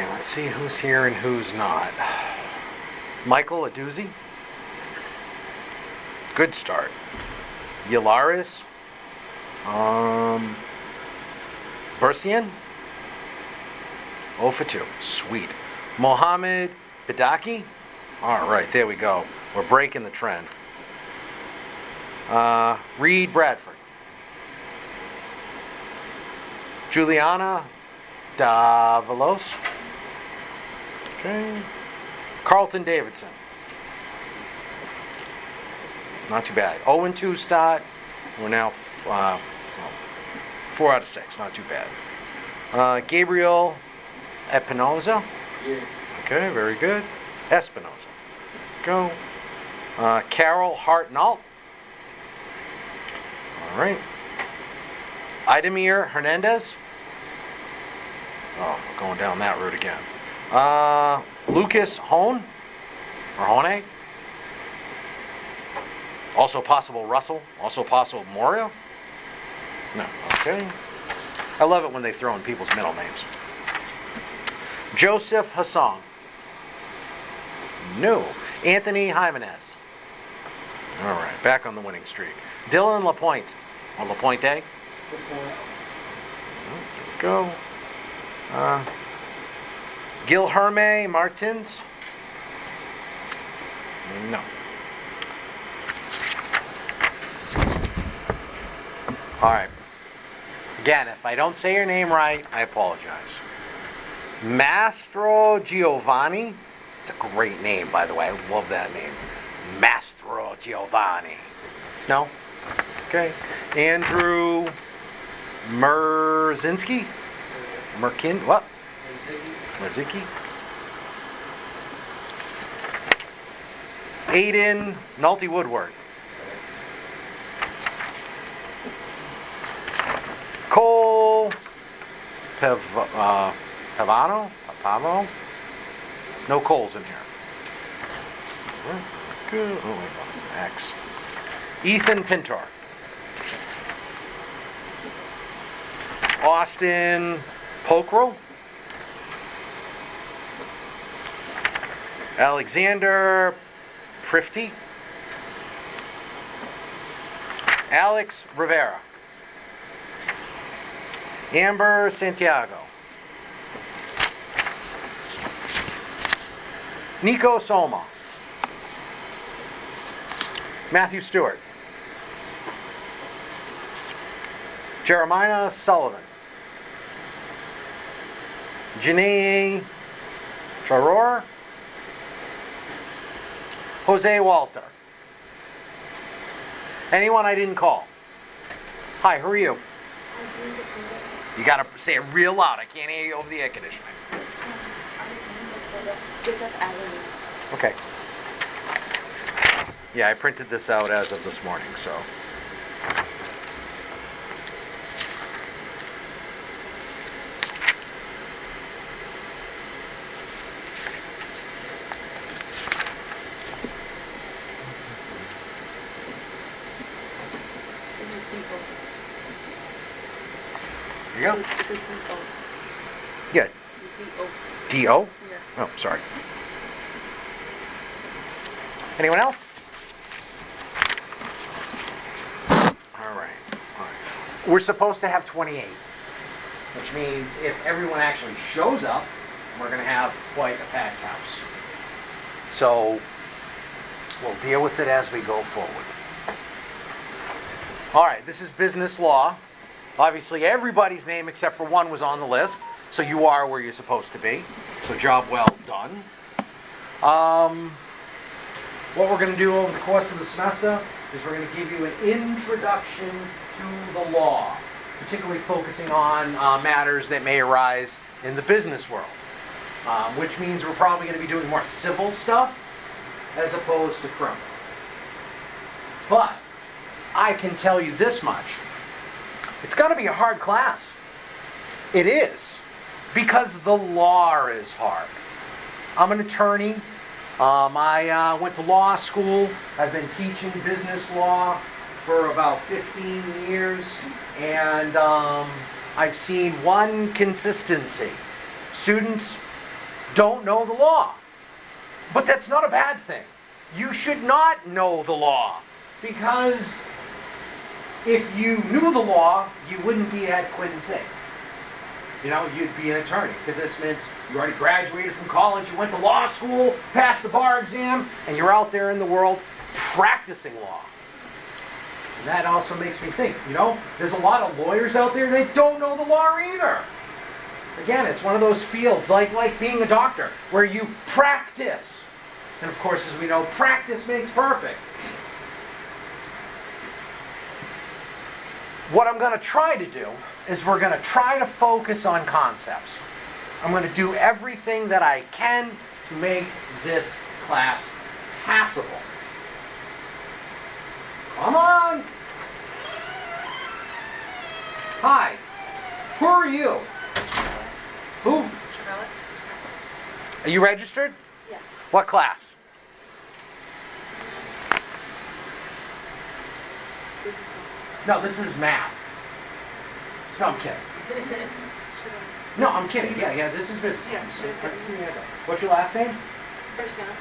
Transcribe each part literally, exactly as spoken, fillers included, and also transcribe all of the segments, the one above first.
right, let's see who's here and who's not. Michael, a doozy. Good start. Yalaris. Um, Bersian. oh for two. Sweet. Mohammed Bidaki. All right, there we go. We're breaking the trend. Uh, Reed Bradford. Juliana Davalos. Okay. Carlton Davidson. Not too bad. oh and two start. We're now uh, four out of six. Not too bad. Uh, Gabriel Espinoza. Yeah. Okay, very good. Espinoza. Go. Uh, Carol Hartnall. All right. Idemir Hernandez. Oh, we're going down that route again. Uh, Lucas Hone. Or Hone. Also possible Russell. Also possible Moria. No. Okay. I love it when they throw in people's middle names. Joseph Hassan. No. Anthony Jimenez. All right. Back on the winning streak. Dylan Lapointe. Or Lapointe. There we go. Uh, Gilherme Martins. No. All right. Again, if I don't say your name right, I apologize. Mastro Giovanni. It's a great name, by the way. I love that name. Mastro Giovanni. No? Okay. Andrew Merzinski. Merkin. What? Merzicki. Aiden Nolte Woodward. Cole Pev, uh, Pavano? Pavo? No Coles in here. Good. Oh, wait, no, it's an X. Ethan Pintor. Austin Pokerel. Alexander Prifty. Alex Rivera. Amber Santiago. Nico Soma. Matthew Stewart. Jeremiah Sullivan. Janae Charor. Jose Walter. Anyone I didn't call? Hi, who are you? You gotta say it real loud. I can't hear you over the air conditioning. Okay. Yeah, I printed this out as of this morning, so. There you go. Yeah. D O? Yeah. Oh, sorry. Anyone else? All right. All right. We're supposed to have twenty-eight, which means if everyone actually shows up, we're going to have quite a packed house. So we'll deal with it as we go forward. All right. This is business law. Obviously, everybody's name except for one was on the list, so you are where you're supposed to be. So job well done. Um, what we're going to do over the course of the semester is we're going to give you an introduction to the law, particularly focusing on uh, matters that may arise in the business world, um, which means we're probably going to be doing more civil stuff as opposed to criminal. But I can tell you this much. It's got to be a hard class. It is. Because the law is hard. I'm an attorney. Um, I uh, went to law school. I've been teaching business law for about fifteen years. And um, I've seen one consistency. Students don't know the law. But that's not a bad thing. You should not know the law, because if you knew the law, you wouldn't be at Quinton State. You know, you'd be an attorney, because this means you already graduated from college, you went to law school, passed the bar exam, and you're out there in the world practicing law. And that also makes me think, you know, there's a lot of lawyers out there that don't know the law either. Again, it's one of those fields, like, like being a doctor, where you practice. And of course, as we know, practice makes perfect. What I'm going to try to do is we're going to try to focus on concepts. I'm going to do everything that I can to make this class passable. Come on! Hi. Who are you? Who? Are you registered? Yeah. What class? No, this is math. No, I'm kidding. No, I'm kidding. Yeah, yeah, this is business. Yeah, So, business. what's your last name? First down.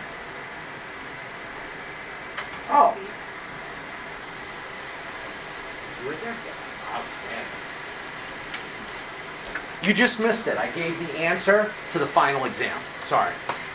Oh. See right there? Yeah. Outstanding. You just missed it. I gave the answer to the final exam. Sorry.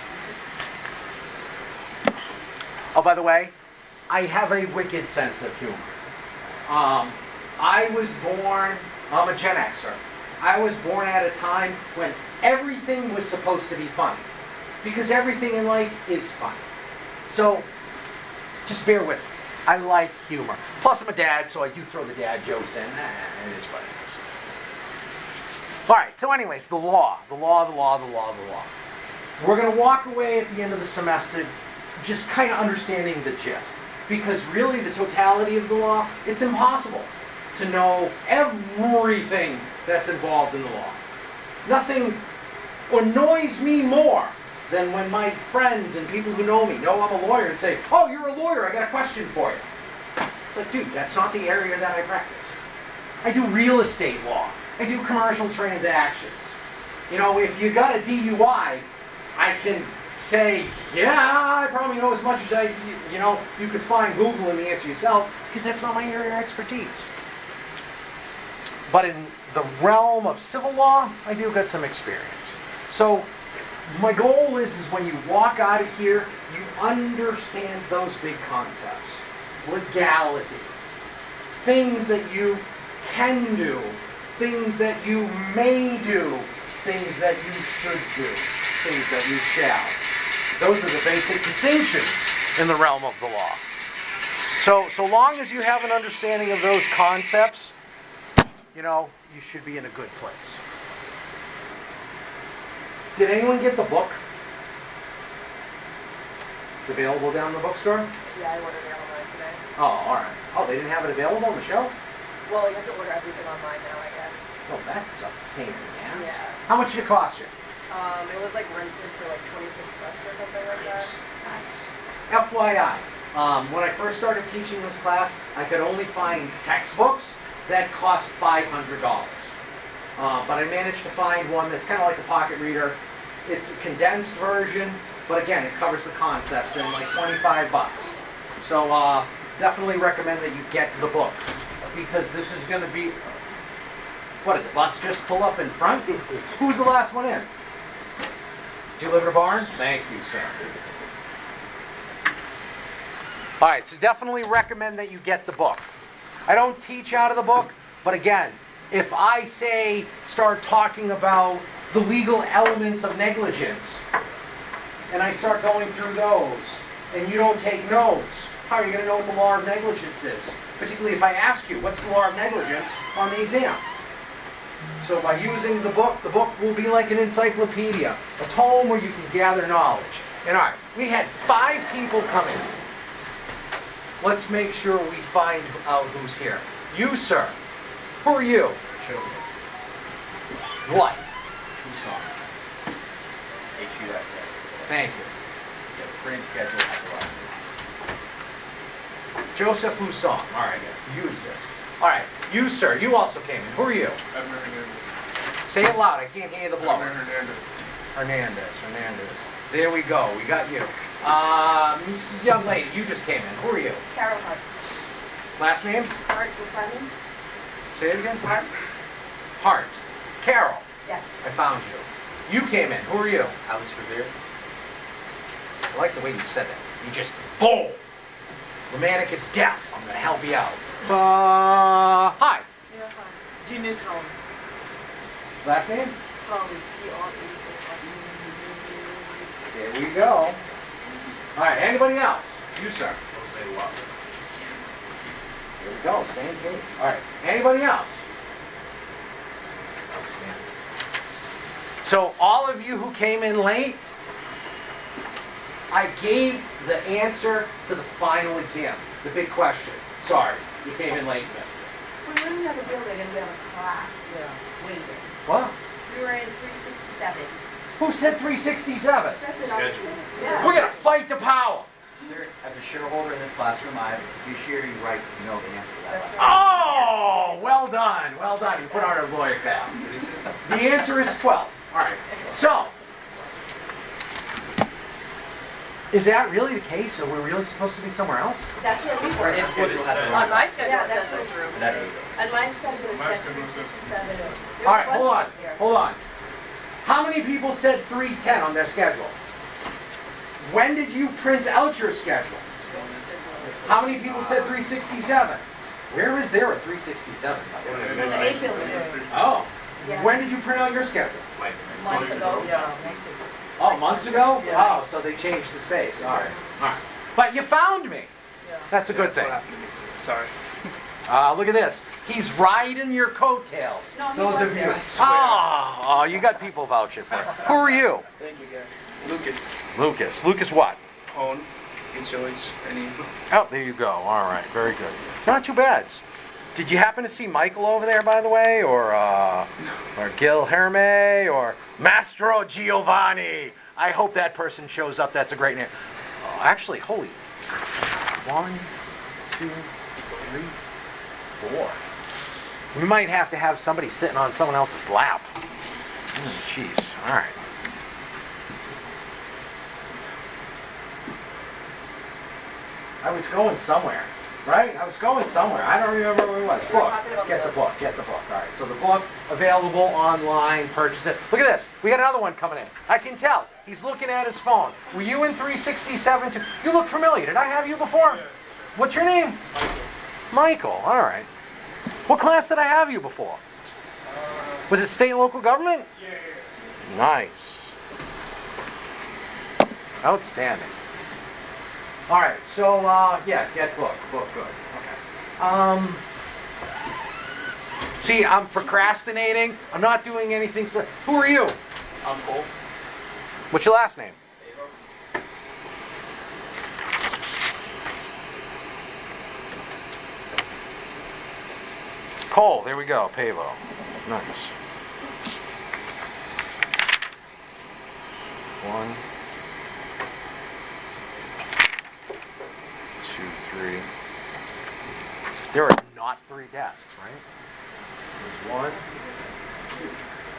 Oh, by the way, I have a wicked sense of humor. Um, I was born, I'm a Gen Xer. I was born at a time when everything was supposed to be funny. Because everything in life is funny. So, just bear with me. I like humor. Plus, I'm a dad, so I do throw the dad jokes in. Eh, it is what it is. Alright, so anyways, the law. The law, the law, the law, the law. We're going to walk away at the end of the semester just kind of understanding the gist. Because really, the totality of the law, it's impossible to know everything that's involved in the law. Nothing annoys me more than when my friends and people who know me know I'm a lawyer and say, "Oh, you're a lawyer, I got a question for you." It's like, dude, that's not the area that I practice. I do real estate law. I do commercial transactions. You know, if you got a D U I, I can say, yeah, I probably know as much as I, you know, you could find Google and the answer yourself, because that's not my area of expertise. But in the realm of civil law, I do get some experience. So my goal is, is when you walk out of here, you understand those big concepts. Legality. Things that you can do. Things that you may do. Things that you should do. Things that you shall. Those are the basic distinctions in the realm of the law. So, so long as you have an understanding of those concepts, you know, you should be in a good place. Did anyone get the book? It's available down in the bookstore? Yeah, I ordered it online today. Oh, alright. Oh, they didn't have it available on the shelf? Well, you have to order everything online now, I guess. Oh, that's a pain in the ass. Yeah. How much did it cost you? Um, it was like rented for like twenty-six bucks or something like that. Nice. Nice. F Y I, um, when I first started teaching this class, I could only find textbooks that cost five hundred dollars. Uh, but I managed to find one that's kind of like a pocket reader. It's a condensed version, but again, it covers the concepts in like twenty-five bucks. So uh, definitely recommend that you get the book, because this is going to be... What, did the bus just pull up in front? Who was the last one in? Do you live in a barn? Thank you, sir. All right, so definitely recommend that you get the book. I don't teach out of the book, but again, if I say, start talking about the legal elements of negligence, and I start going through those, and you don't take notes, how are you going to know what the law of negligence is? Particularly if I ask you, what's the law of negligence on the exam? So by using the book, the book will be like an encyclopedia, a tome where you can gather knowledge. And all right, we had five people come in. Let's make sure we find out who's here. You, sir. Who are you? Joseph. What? Tucson. H U S S. Thank you. Yeah, print schedule has arrived. Joseph Husong. All right, you exist. All right, you, sir. You also came in. Who are you? Abner Hernandez. Say it loud. I can't hear the blower. Abner Hernandez. Hernandez, Hernandez. There we go. We got you. Um, young lady, you just came in. Who are you? Carol Hart. Last name? Hart McClellan? Say it again. Hart? Hart. Carol. Yes. I found you. You came in. Who are you? Alex Revere. I like the way you said that. You just bold. Romantic is deaf. I'm gonna help you out. Uh, hi. Yeah, fine. Gina Tone. Last name? Tone. T R E. There we go. All right. Anybody else? You, sir. Jose Walker. Here we go. Same page. All right. Anybody else? Outstanding. So all of you who came in late, I gave the answer to the final exam, the big question. Sorry, you came in late and missed it. We were in another building and we have a class, you know, waiting. What? We were in three sixty-seven. Who said three sixty-seven? Says it on Schedule. Yeah. We're gonna fight the power. Sir, as a shareholder in this classroom, I have a fiduciary right to know the answer to that That's question. right. Oh, well done, well done. You put on a lawyer cap. The answer is twelve. All right. So, is that really the case? Are we really supposed to be somewhere else? That's where we Our were. name schedule has a On my line. schedule, Yeah, it that's says this room. That age. On my schedule, it says three sixty-seven. There All were right, hold on, bunches there. hold on. How many people said three ten on their schedule? When did you print out your schedule? How many people said three sixty-seven? Where is there a three sixty-seven? In the eight building. Oh, Yeah. when did you print out your schedule? Months ago. Yeah. Oh, months ago? Yeah. Oh, so they changed the space. All right, all right. But you found me. That's a good thing. That's what happened to me too. Sorry. Uh, look at this. He's riding your coattails. No, he Those was of you. there. I swear. Oh, oh, you got people vouching for it. Who are you? Thank you, guys. Lucas. Lucas. Lucas what? Hone. Enjoys any. Oh, there you go. All right, very good. Not too bad. Did you happen to see Michael over there, by the way, or uh, or Gil Herme, or Mastro Giovanni? I hope that person shows up. That's a great name. Oh, actually, holy, one, two, three, four. We might have to have somebody sitting on someone else's lap. Oh, jeez. All right. I was going somewhere, right? I was going somewhere. I don't remember where it was. We were Book. talking about Get the the book. Get the book. All right. So the book available online. Purchase it. Look at this. We got another one coming in. I can tell. He's looking at his phone. Were you in three sixty-seven too? You look familiar. Did I have you before? What's your name? Michael. All right. What class did I have you before? Was it state and local government? Yeah. Nice. Outstanding. All right, so uh, yeah, get book, book, good. Okay. Um, see, I'm procrastinating. I'm not doing anything. So, who are you? I'm Cole. What's your last name? Cole. There we go. Pavo. Nice. One. Two, three. There are not three desks, right? There's one. Two.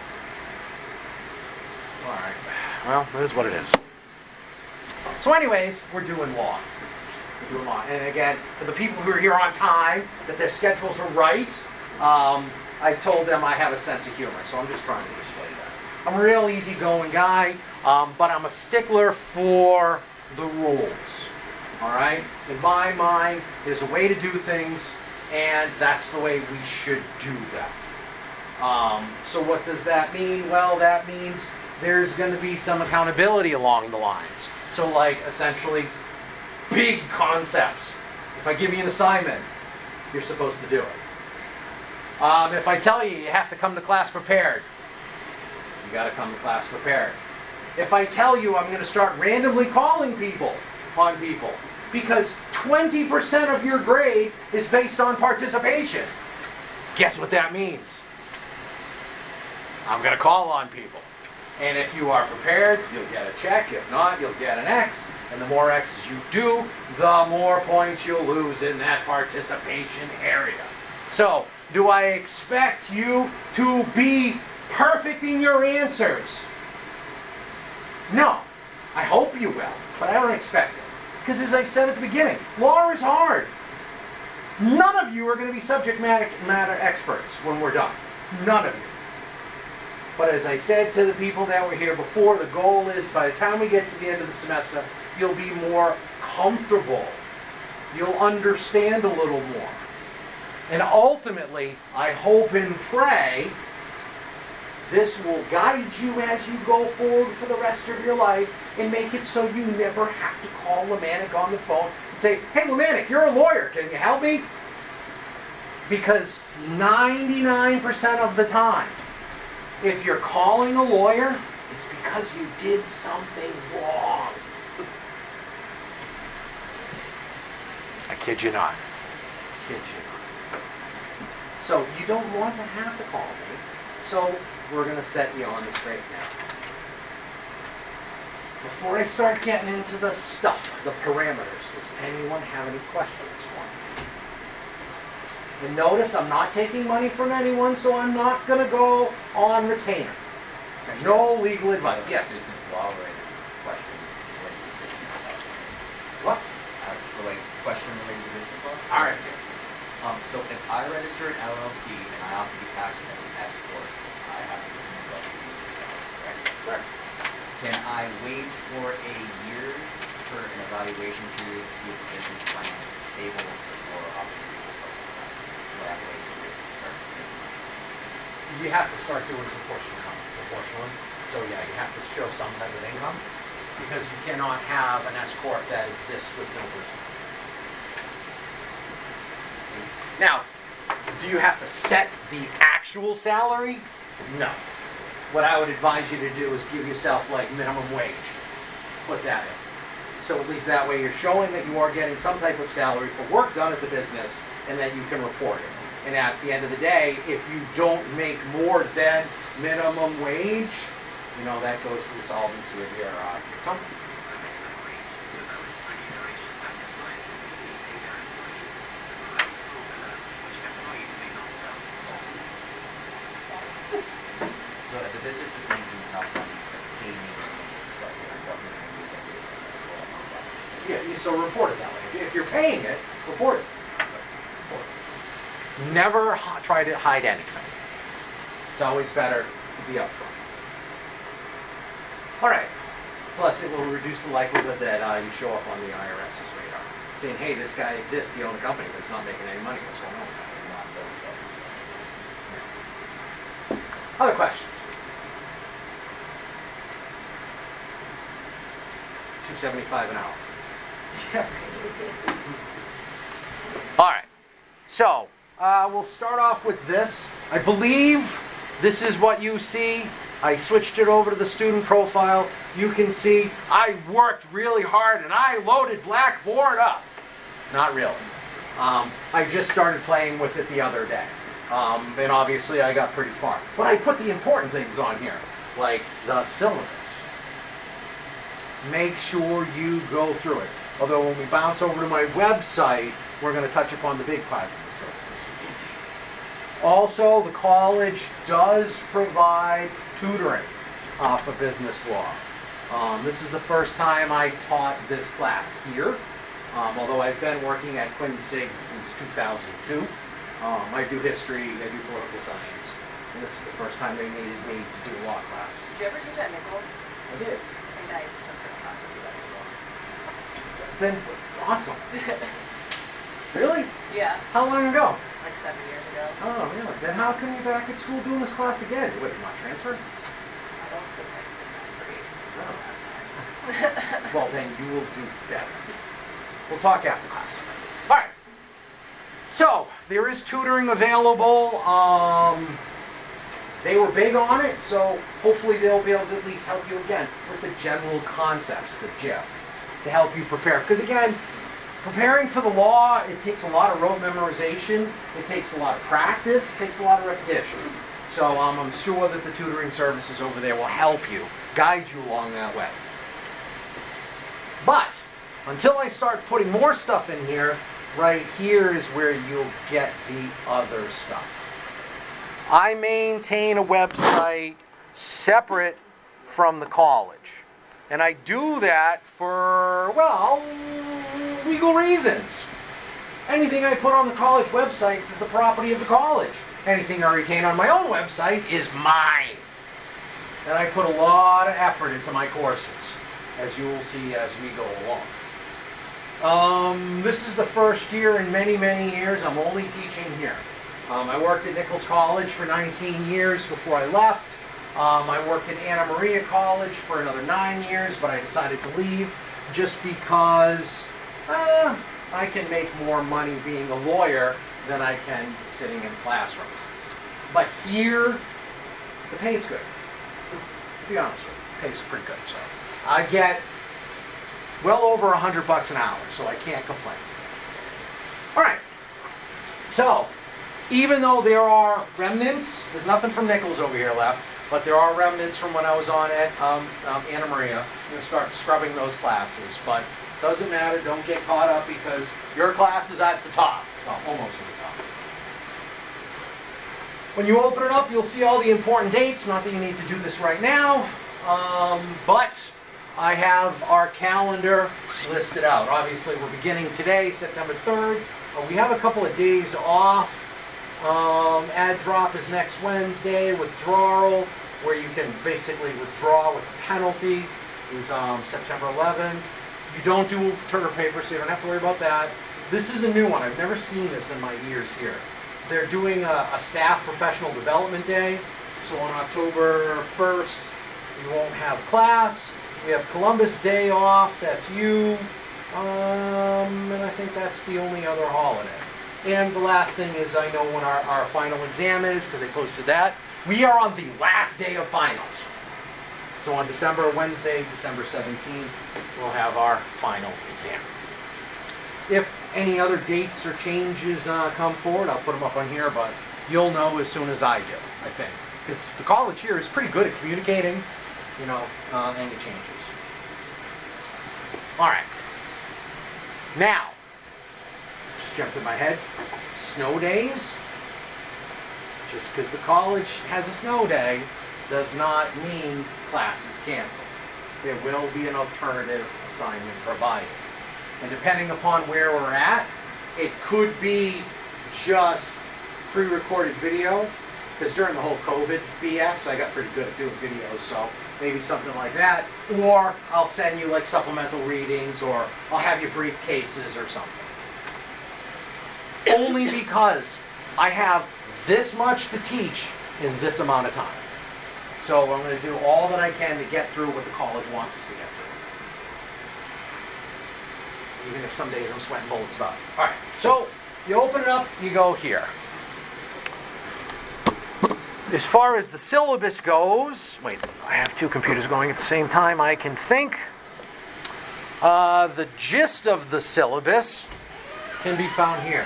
All right. Well, that is what it is. So anyways, we're doing law. We're doing law. And again, for the people who are here on time, that their schedules are right, um, I told them I have a sense of humor, so I'm just trying to display that. I'm a real easygoing guy, um, but I'm a stickler for the rules. All right? In my mind, there's a way to do things, and that's the way we should do them. Um, so what does that mean? Well, that means there's going to be some accountability along the lines. So like, essentially, big concepts. If I give you an assignment, you're supposed to do it. Um, if I tell you you have to come to class prepared, you got to come to class prepared. If I tell you I'm going to start randomly calling people on people, because twenty percent of your grade is based on participation, guess what that means? I'm going to call on people. And if you are prepared, you'll get a check. If not, you'll get an X. And the more X's you do, the more points you'll lose in that participation area. So, do I expect you to be perfect in your answers? No. I hope you will, but I don't expect it. Because as I said at the beginning, law is hard. None of you are going to be subject matter, matter experts when we're done. None of you. But as I said to the people that were here before, the goal is by the time we get to the end of the semester, you'll be more comfortable. You'll understand a little more. And ultimately, I hope and pray this will guide you as you go forward for the rest of your life and make it so you never have to call Lemanik on the phone and say, hey, Lemanik, you're a lawyer. Can you help me? Because ninety-nine percent of the time, if you're calling a lawyer, it's because you did something wrong. I kid you not. I kid you not. So you don't want to have to call me. So we're going to set you on the straight now. Before I start getting into the stuff, the parameters, does anyone have any questions for me? And notice I'm not taking money from anyone, so I'm not going to go on retainer. No legal advice. Yes? Business law related question related to business law. What? Uh, related, question related to business law? All right. Um, so if I register an L L C and I opt to be taxed as an S corp, I have to give myself a user salary, correct? Correct. Can I wait for a year for an evaluation period to see if the business plan is stable before opting to myself as a That way the business starts making money. You have to start doing proportional income, proportionally. So yeah, you have to show some type of income because you cannot have an S corp that exists with no personal. Now, do you have to set the actual salary? No. What I would advise you to do is give yourself like minimum wage. Put that in. So at least that way you're showing that you are getting some type of salary for work done at the business and that you can report it. And at the end of the day, if you don't make more than minimum wage, you know, that goes to the solvency of your, uh, your company. So if the business is making enough money to pay me, but myself making use of it, Yeah, you- so report it that way. If- If you're paying it, report it. Report it. Never hi- try to hide anything. It's always better to be upfront. All right. Plus, it will reduce the likelihood that uh, you show up on the IRS's radar, saying, "Hey, this guy exists. He owns a company, but he's not making any money. What's going on with that?" not those stuff. Other questions? Two seventy-five an hour. Yeah. All right. So uh, we'll start off with this. I believe this is what you see. I switched it over to the student profile. You can see I worked really hard and I loaded Blackboard up. Not really. Um, I just started playing with it the other day. Um, and obviously I got pretty far. But I put the important things on here, like the syllabus. Make sure you go through it. Although when we bounce over to my website, we're going to touch upon the big parts of the syllabus. Also, the college does provide tutoring uh, for business law. Um, this is the first time I taught this class here, um, although I've been working at Quinn Sig since two thousand two. Um, I do history, I do political science, and this is the first time they needed me to do a law class. Did you ever teach at Nichols? I did. I think I took this class with you at Nichols. Then, awesome. Really? Yeah, How long ago? like seven years ago. Oh, really? Then how come you're back at school doing this class again? What, you not transfer? I don't think I did that great No. last time. Well, then you will do better. We'll talk after class. All right. So, there is tutoring available. Um, they were big on it, so hopefully they'll be able to at least help you again with the general concepts, the gifs, to help you prepare. Because again, preparing for the law, it takes a lot of rote memorization, it takes a lot of practice, it takes a lot of repetition. So um, I'm sure that the tutoring services over there will help you, guide you along that way. But until I start putting more stuff in here, right here is where you'll get the other stuff. I maintain a website separate from the college. And I do that for, well, legal reasons. Anything I put on the college websites is the property of the college. Anything I retain on my own website is mine. And I put a lot of effort into my courses, as you will see as we go along. Um, this is the first year in many, many years I'm only teaching here. Um, I worked at Nichols College for nineteen years before I left. Um, I worked at Anna Maria College for another nine years, but I decided to leave just because uh, I can make more money being a lawyer than I can sitting in a classroom. But here, the pay's good. To be honest with you, the pay's pretty good. So I get well over a hundred bucks an hour, so I can't complain. All right. So even though there are remnants, there's nothing from Nichols over here left, but there are remnants from when I was on at um, um, Anna Maria. I'm going to start scrubbing those classes, but doesn't matter. Don't get caught up because your class is at the top, well, almost at the top. When you open it up, you'll see all the important dates. Not that you need to do this right now, um, but I have our calendar listed out. Obviously, we're beginning today, September third. Uh, we have a couple of days off. Um, ad drop is next Wednesday. Withdrawal, where you can basically withdraw with a penalty, is um, September eleventh. You don't do Turner paper, so you don't have to worry about that. This is a new one. I've never seen this in my years here. They're doing a, a staff professional development day. So on October first, you won't have class. We have Columbus Day off. That's you. Um, and I think that's the only other holiday. And the last thing is I know when our, our final exam is, because they posted that. We are on the last day of finals. So on December, Wednesday, December seventeenth, we'll have our final exam. If any other dates or changes uh, come forward, I'll put them up on here, but you'll know as soon as I do, I think. Because the college here is pretty good at communicating, you know, uh, any changes. All right. Now, just jumped in my head. Snow days. Just because the college has a snow day does not mean class is canceled. There will be an alternative assignment provided. And depending upon where we're at, it could be just pre-recorded video, because during the whole COVID B S, I got pretty good at doing videos, so maybe something like that. Or I'll send you like supplemental readings, or I'll have you brief cases or something. Only because I have this much to teach in this amount of time. So I'm going to do all that I can to get through what the college wants us to get through. Even if some days I'm sweating bullets about it. All right, so you open it up, you go here. As far as the syllabus goes, wait, I have two computers going at the same time, I can think. Uh, the gist of the syllabus can be found here.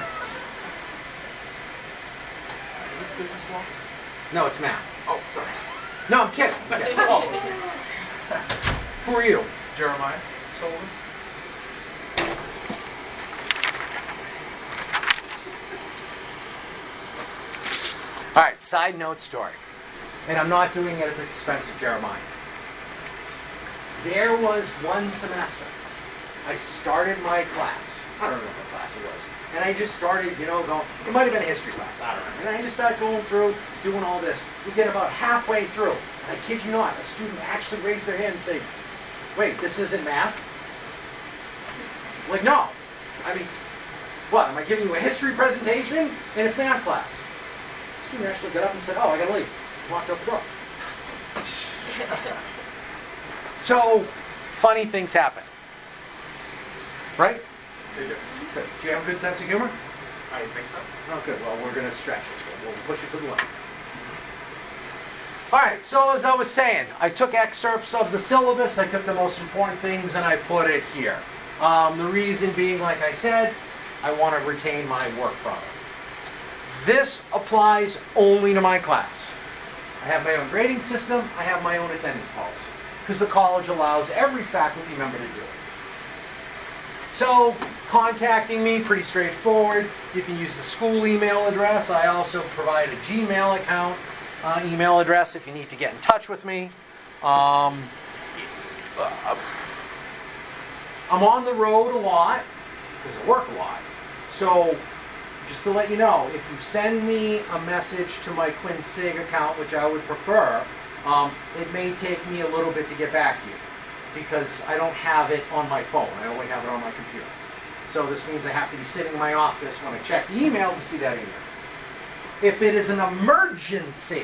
Is this business law? No, it's math. Oh, sorry. No, I'm kidding. I'm kidding. Oh. Who are you? Jeremiah Sullivan. All right, side note story. And I'm not doing it at the expense of Jeremiah. There was one semester, I started my class. I don't remember what class it was. And I just started, you know, going, it might have been a history class, I don't remember. And I just started going through, doing all this. We get about halfway through, and I kid you not, a student actually raised their hand and say, wait, this isn't math? I'm like, no. I mean, what, am I giving you a history presentation? And it's math class. The student actually got up and said, oh, I gotta leave. Walked out the door. So, funny things happen. Right? They do. Good. Do you have a good sense of humor? I think so. Oh, good. Well, we're going to stretch it. We'll push it to the limit. All right. So as I was saying, I took excerpts of the syllabus. I took the most important things and I put it here. Um, the reason being, like I said, I want to retain my work product. This applies only to my class. I have my own grading system. I have my own attendance policy because the college allows every faculty member to do it. So, contacting me, pretty straightforward. You can use the school email address. I also provide a Gmail account, uh, email address if you need to get in touch with me. Um, uh, I'm on the road a lot because I work a lot. So, just to let you know, if you send me a message to my QuinSig account, which I would prefer, um, it may take me a little bit to get back to you because I don't have it on my phone. I only have it on my computer. So this means I have to be sitting in my office when I check the email to see that email. If it is an emergency,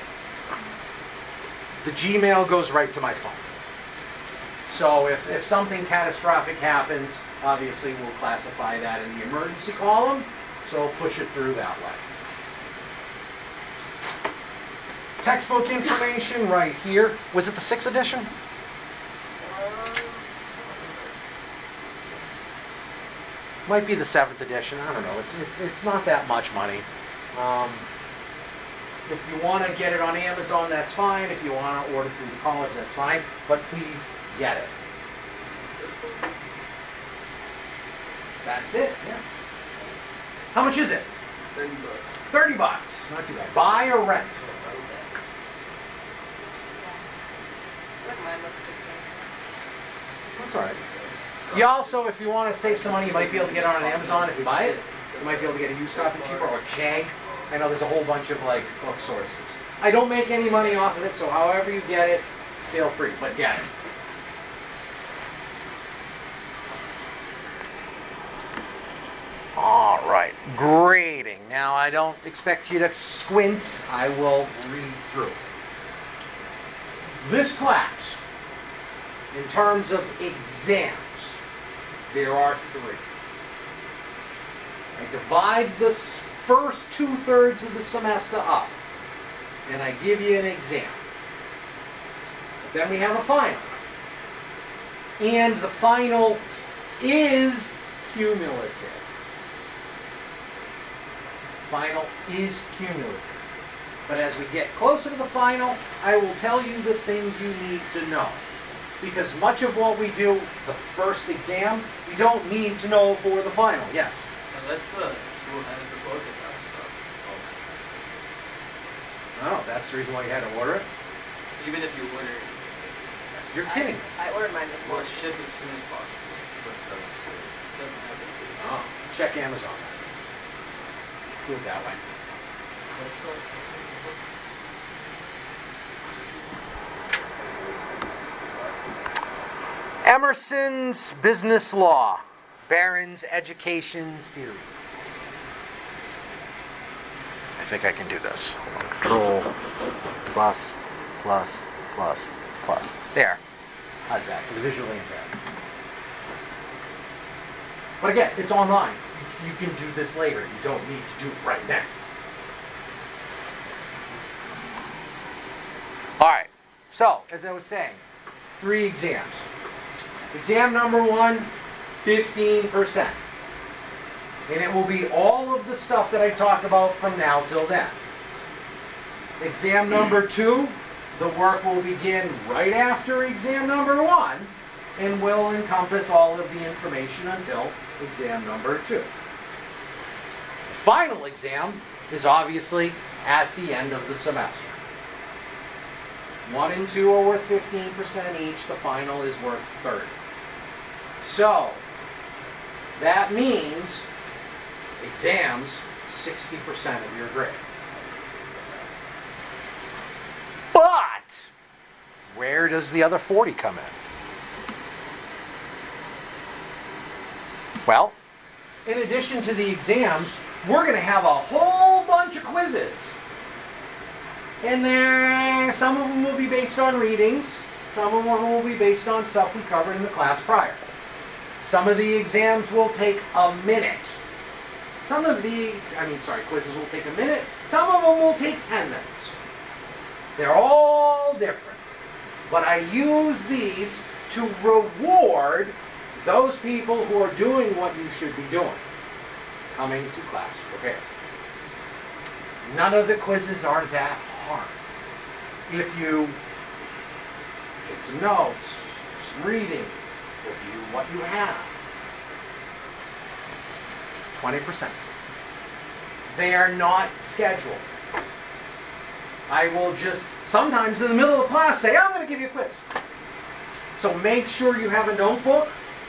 the Gmail goes right to my phone. So if, if something catastrophic happens, obviously we'll classify that in the emergency column, so push it through that way. Textbook information right here. Was it the sixth edition? Um, Might be the seventh edition. I don't know. It's it's, it's not that much money. Um, if you want to get it on Amazon, that's fine. If you want to order through the college, that's fine. But please get it. That's it. Yes. How much is it? Thirty bucks. Thirty bucks. Not too bad. Buy or rent? like mine look different. That's all right. You also, if you want to save some money, you might be able to get it on Amazon if you buy it. You might be able to get a used copy cheaper, or Chegg. I know there's a whole bunch of like book sources. I don't make any money off of it, so however you get it, feel free, but get it. All right, grading. Now I don't expect you to squint. I will read through. This class, in terms of exams, there are three. I divide the first two-thirds of the semester up, and I give you an exam. But then we have a final. And the final is cumulative. Final is cumulative. But as we get closer to the final, I will tell you the things you need to know. Because much of what we do, the first exam, we don't need to know for the final. Yes? Unless the school has the book, it's our stuff. Oh, that's the reason why you had to order it? Even if you order it, You're kidding. I ordered mine this well, morning. ship as soon as possible. But it doesn't say. It doesn't have it. Oh, check Amazon. Do it that way. What's the, what's the book? Emerson's Business Law, Barron's Education Series. I think I can do this. Control, plus, plus, plus, plus. There. How's that for the visually impaired? But again, it's online. You can do this later. You don't need to do it right now. All right. So, as I was saying, three exams. Exam number one, fifteen percent. And it will be all of the stuff that I talked about from now till then. Exam number two, the work will begin right after exam number one and will encompass all of the information until exam number two. The final exam is obviously at the end of the semester. One and two are worth fifteen percent each. The final is worth thirty. So, that means exams, sixty percent of your grade. But, where does the other forty come in? Well, in addition to the exams, we're going to have a whole bunch of quizzes. And there, some of them will be based on readings. Some of them will be based on stuff we covered in the class prior. Some of the exams will take a minute. Some of the, I mean, sorry, quizzes will take a minute. Some of them will take ten minutes. They're all different. But I use these to reward those people who are doing what you should be doing. Coming to class prepared. None of the quizzes are that hard. If you take some notes, do some reading, review what you have. twenty percent. They are not scheduled. I will just, sometimes in the middle of class, say, I'm going to give you a quiz. So make sure you have a notebook.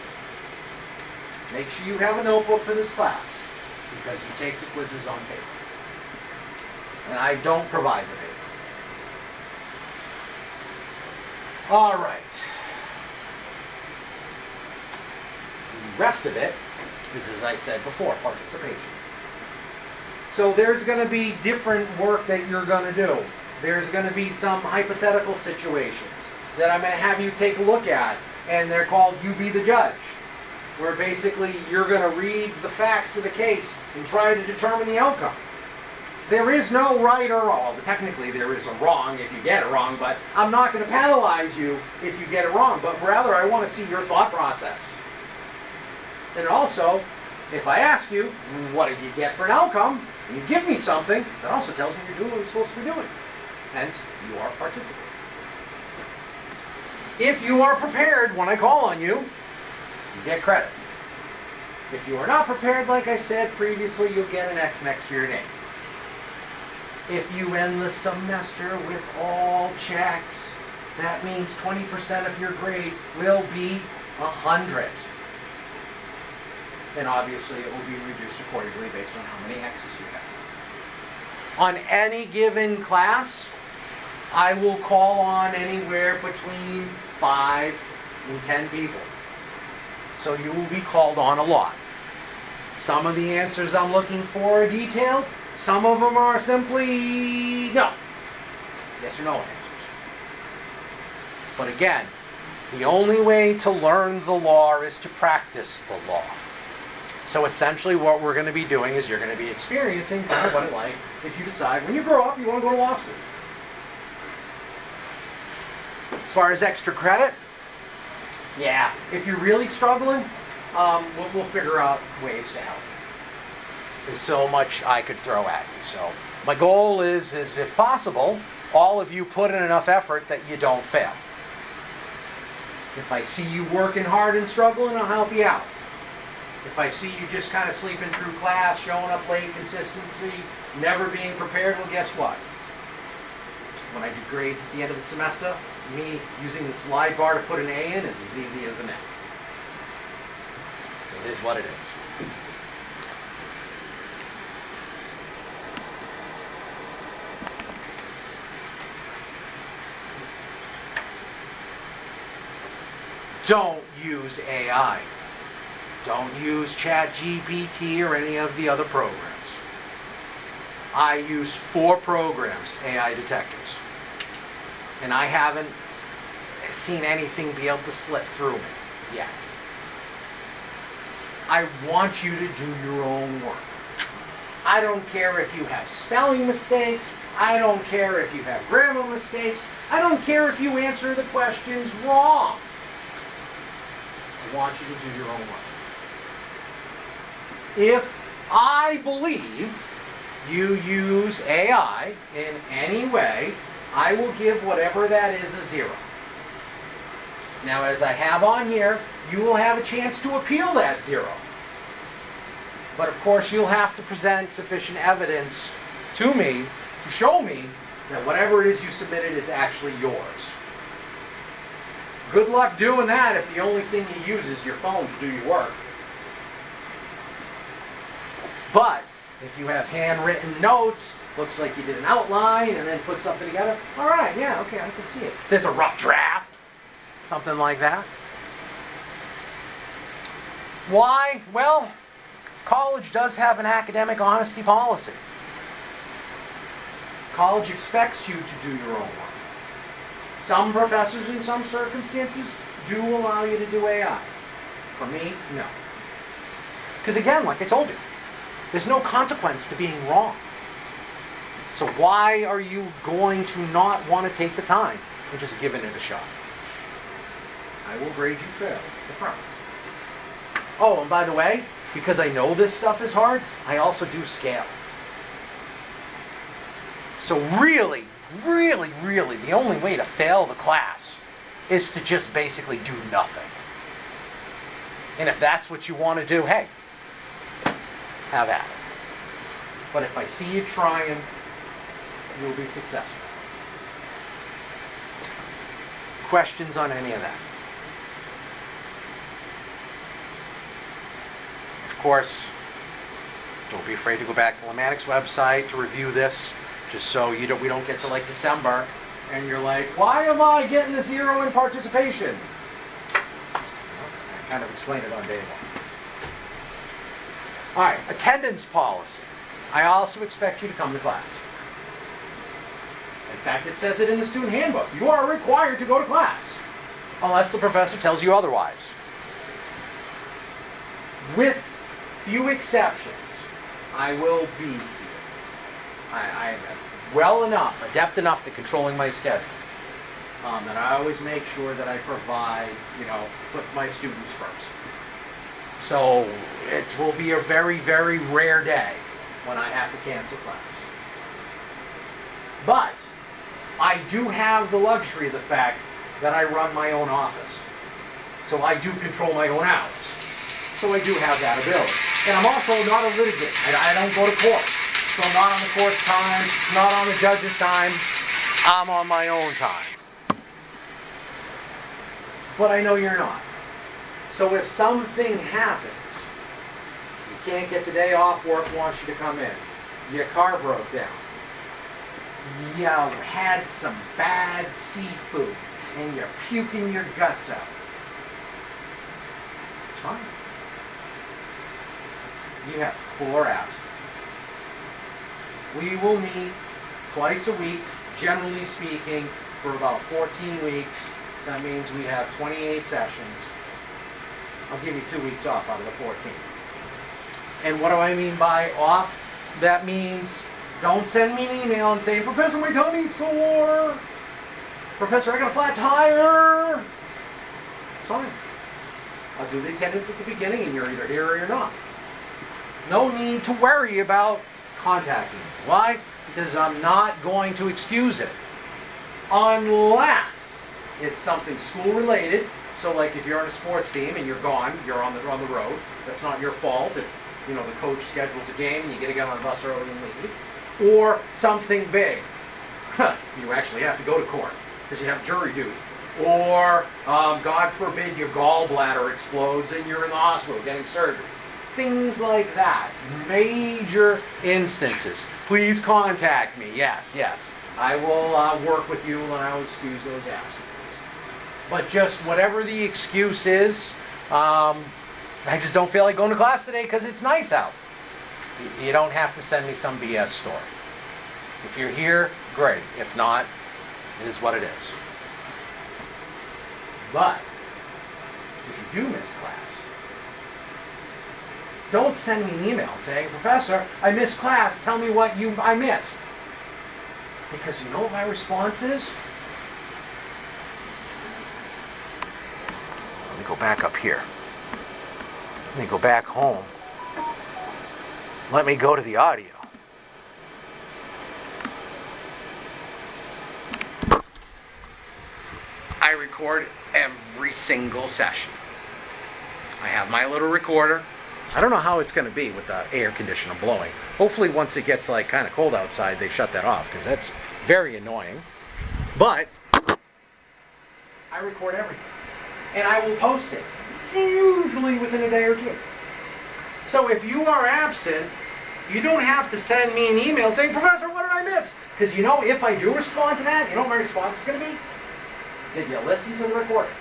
Make sure you have a notebook for this class, because you take the quizzes on paper. And I don't provide the paper. All right. The rest of it is, as I said before, participation. So there's going to be different work that you're going to do. There's going to be some hypothetical situations that I'm going to have you take a look at, and they're called You Be the Judge, where basically you're going to read the facts of the case and try to determine the outcome. There is no right or wrong. Technically, there is a wrong if you get it wrong, but I'm not going to penalize you if you get it wrong, but rather I want to see your thought process. And also, if I ask you, what did you get for an outcome, and you give me something, that also tells me you're doing what you're supposed to be doing. Hence, you are participating. If you are prepared when I call on you, you get credit. If you are not prepared, like I said previously, you'll get an X next to your name. If you end the semester with all checks, that means twenty percent of your grade will be one hundred. And obviously it will be reduced accordingly based on how many X's you have. On any given class, I will call on anywhere between five and ten people. So you will be called on a lot. Some of the answers I'm looking for are detailed. Some of them are simply no. Yes or no answers. But again, the only way to learn the law is to practice the law. So essentially what we're going to be doing is you're going to be experiencing kind of what it's like if you decide when you grow up you want to go to law school. As far as extra credit, yeah, if you're really struggling, um, we'll, we'll figure out ways to help. There's so much I could throw at you. So my goal is, is if possible, all of you put in enough effort that you don't fail. If I see you working hard and struggling, I'll help you out. If I see you just kind of sleeping through class, showing up late, consistency, never being prepared, well, guess what? When I do grades at the end of the semester, me using the slide bar to put an A in is as easy as an F. So it is what it is. Don't use A I. Don't use ChatGPT or any of the other programs. I use four programs, A I detectors. And I haven't seen anything be able to slip through me yet. I want you to do your own work. I don't care if you have spelling mistakes. I don't care if you have grammar mistakes. I don't care if you answer the questions wrong. I want you to do your own work. If I believe you use A I in any way, I will give whatever that is a zero. Now, as I have on here, you will have a chance to appeal that zero. But of course, you'll have to present sufficient evidence to me to show me that whatever it is you submitted is actually yours. Good luck doing that if the only thing you use is your phone to do your work. But if you have handwritten notes, looks like you did an outline and then put something together, all right, yeah, okay, I can see it. There's a rough draft, something like that. Why? Well, college does have an academic honesty policy. College expects you to do your own work. Some professors in some circumstances do allow you to do A I. For me, no. Because again, like I told you, there's no consequence to being wrong. So why are you going to not want to take the time and just giving it a shot? I will grade you fair, I promise. Oh, and by the way, because I know this stuff is hard, I also do scale. So really, really, really, the only way to fail the class is to just basically do nothing. And if that's what you want to do, hey, have at it. But if I see you trying, you'll be successful. Questions on any of that? course, don't be afraid to go back to Lemanic's website to review this, just so you don't, we don't get to like December and you're like, why am I getting a zero in participation? I kind of explained it on day one. All right, attendance policy. I also expect you to come to class. In fact, it says it in the student handbook. You are required to go to class, unless the professor tells you otherwise. With few exceptions, I will be here. I, I am well enough, adept enough to controlling my schedule, um, that I always make sure that I provide, you know, put my students first. So it will be a very, very rare day when I have to cancel class. But I do have the luxury of the fact that I run my own office. So I do control my own hours. So I do have that ability. And I'm also not a litigant. I, I don't go to court. So I'm not on the court's time, not on the judge's time. I'm on my own time. But I know you're not. So if something happens, you can't get the day off, work wants you to come in, your car broke down, you had some bad seafood, and you're puking your guts out, it's fine. You have four absences. We will meet twice a week, generally speaking, for about fourteen weeks. So that means we have twenty-eight sessions. I'll give you two weeks off out of the fourteen. And what do I mean by off? That means don't send me an email and say, Professor, my tummy's sore. Professor, I got a flat tire. It's fine. I'll do the attendance at the beginning and you're either here or you're not. No need to worry about contacting me. Why? Because I'm not going to excuse it. Unless it's something school related. So like if you're on a sports team and you're gone, you're on the on the road, that's not your fault. If you know the coach schedules a game and you get to get on a bus early and leave. Or something big. You actually have to go to court because you have jury duty. Or um, God forbid your gallbladder explodes and you're in the hospital getting surgery. Things like that. Major instances. Please contact me. Yes, yes. I will uh, work with you and I will excuse those absences. But just whatever the excuse is, um, I just don't feel like going to class today because it's nice out. You don't have to send me some B S story. If you're here, great. If not, it is what it is. But if you do miss class, don't send me an email saying, Professor, I missed class. Tell me what you I missed. Because you know what my response is? Let me go back up here. Let me go back home. Let me go to the audio. I record every single session. I have my little recorder. I don't know how it's going to be with the air conditioner blowing. Hopefully once it gets like kind of cold outside, they shut that off because that's very annoying. But I record everything. And I will post it, usually within a day or two. So if you are absent, you don't have to send me an email saying, Professor, what did I miss? Because you know, if I do respond to that, you know what my response is going to be? Did you listen to the recording?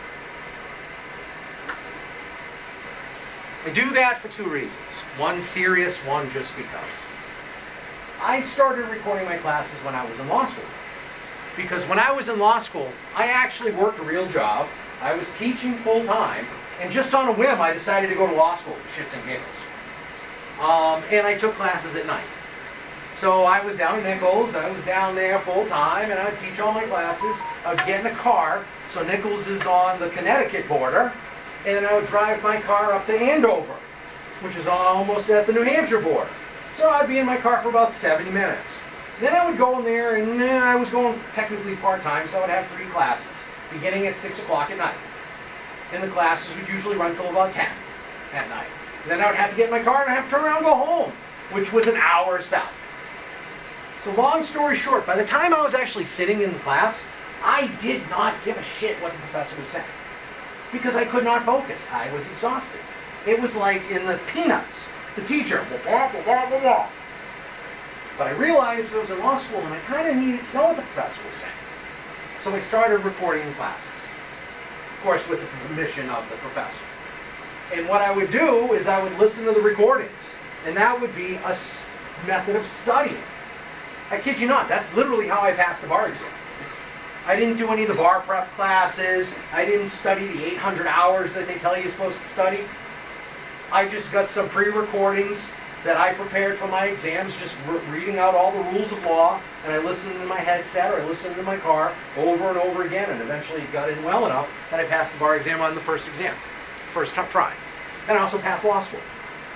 I do that for two reasons. One serious, one just because. I started recording my classes when I was in law school. Because when I was in law school, I actually worked a real job. I was teaching full time, and just on a whim, I decided to go to law school for shits and giggles. Um, and I took classes at night. So I was down in Nichols, I was down there full time, and I would teach all my classes. I would get in a car, so Nichols is on the Connecticut border, and then I would drive my car up to Andover, which is almost at the New Hampshire border. So I'd be in my car for about seventy minutes. Then I would go in there, and eh, I was going technically part-time, so I would have three classes, beginning at six o'clock at night. And the classes would usually run till about ten at night. And then I would have to get in my car and I'd have to turn around and go home, which was an hour south. So long story short, by the time I was actually sitting in the class, I did not give a shit what the professor was saying. Because I could not focus. I was exhausted. It was like in the Peanuts. The teacher, blah, blah, blah, blah, blah. But I realized I was in law school and I kind of needed to know what the professor was saying. So I started recording the classes. Of course, with the permission of the professor. And what I would do is I would listen to the recordings. And that would be a s- method of studying. I kid you not, that's literally how I passed the bar exam. I didn't do any of the bar prep classes. I didn't study the eight hundred hours that they tell you you're supposed to study. I just got some pre-recordings that I prepared for my exams, just re- reading out all the rules of law, and I listened in my headset or I listened in my car over and over again, and eventually got in well enough that I passed the bar exam on the first exam, first t- try. And I also passed law school.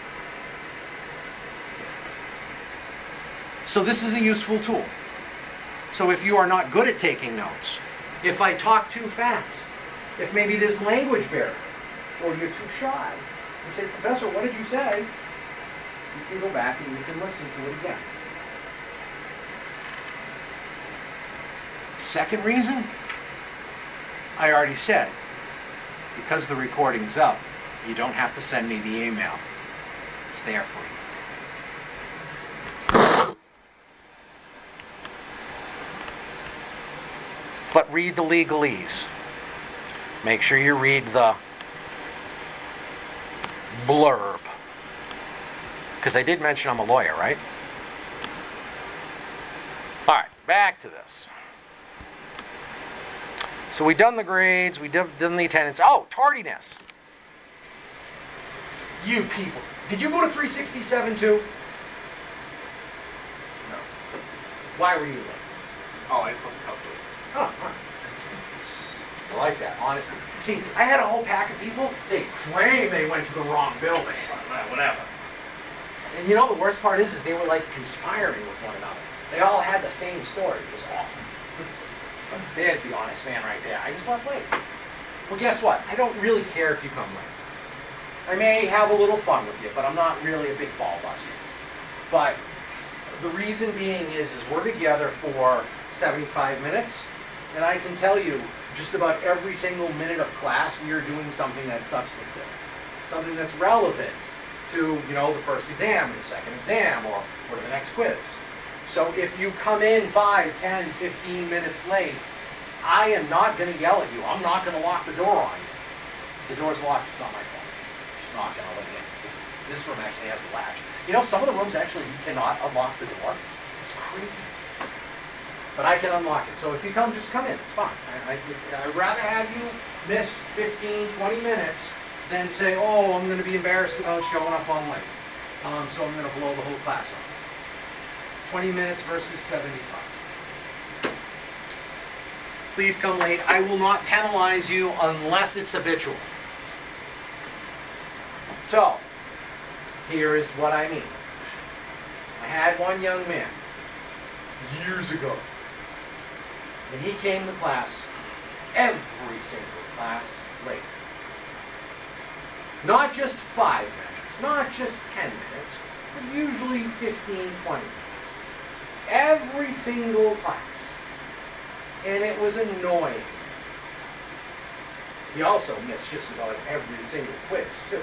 So this is a useful tool. So if you are not good at taking notes, if I talk too fast, if maybe there's language barrier, or you're too shy, you say, Professor, what did you say? You can go back and you can listen to it again. Second reason, I already said, because the recording's up, you don't have to send me the email. It's there for you. But read the legalese. Make sure you read the blurb. Because I did mention I'm a lawyer, right? All right, back to this. So we done the grades, we done done the attendance. Oh, tardiness. You people. Did you go to three sixty-seven too? No. Why were you late? Oh, I just left the house late. Oh, all right. I like that, honestly. See, I had a whole pack of people, they claim they went to the wrong building. Well, whatever. And you know the worst part is, is they were like conspiring with one another. They all had the same story. It was awful. There's the honest man right there. I just left late. Well, guess what? I don't really care if you come late. I may have a little fun with you, but I'm not really a big ball buster. But the reason being is, is we're together for seventy-five minutes, and I can tell you, just about every single minute of class, we are doing something that's substantive, something that's relevant to, you know, the first exam, or the second exam, or, or the next quiz. So if you come in five, ten, fifteen minutes late, I am not going to yell at you. I'm not going to lock the door on you. If the door's locked, it's not my fault. I'm just not going to let you in. This, this room actually has a latch. You know, some of the rooms actually you cannot unlock the door. It's crazy. But I can unlock it. So if you come, just come in. It's fine. I, I, I'd rather have you miss fifteen, twenty minutes than say, oh, I'm going to be embarrassed about showing up on late. Um, so I'm going to blow the whole class off. twenty minutes versus seventy-five. Please come late. I will not penalize you unless it's habitual. So, here is what I mean. I had one young man years ago, and he came to class, every single class, late. Not just five minutes, not just ten minutes, but usually fifteen, twenty minutes. Every single class. And it was annoying. He also missed just about every single quiz, too.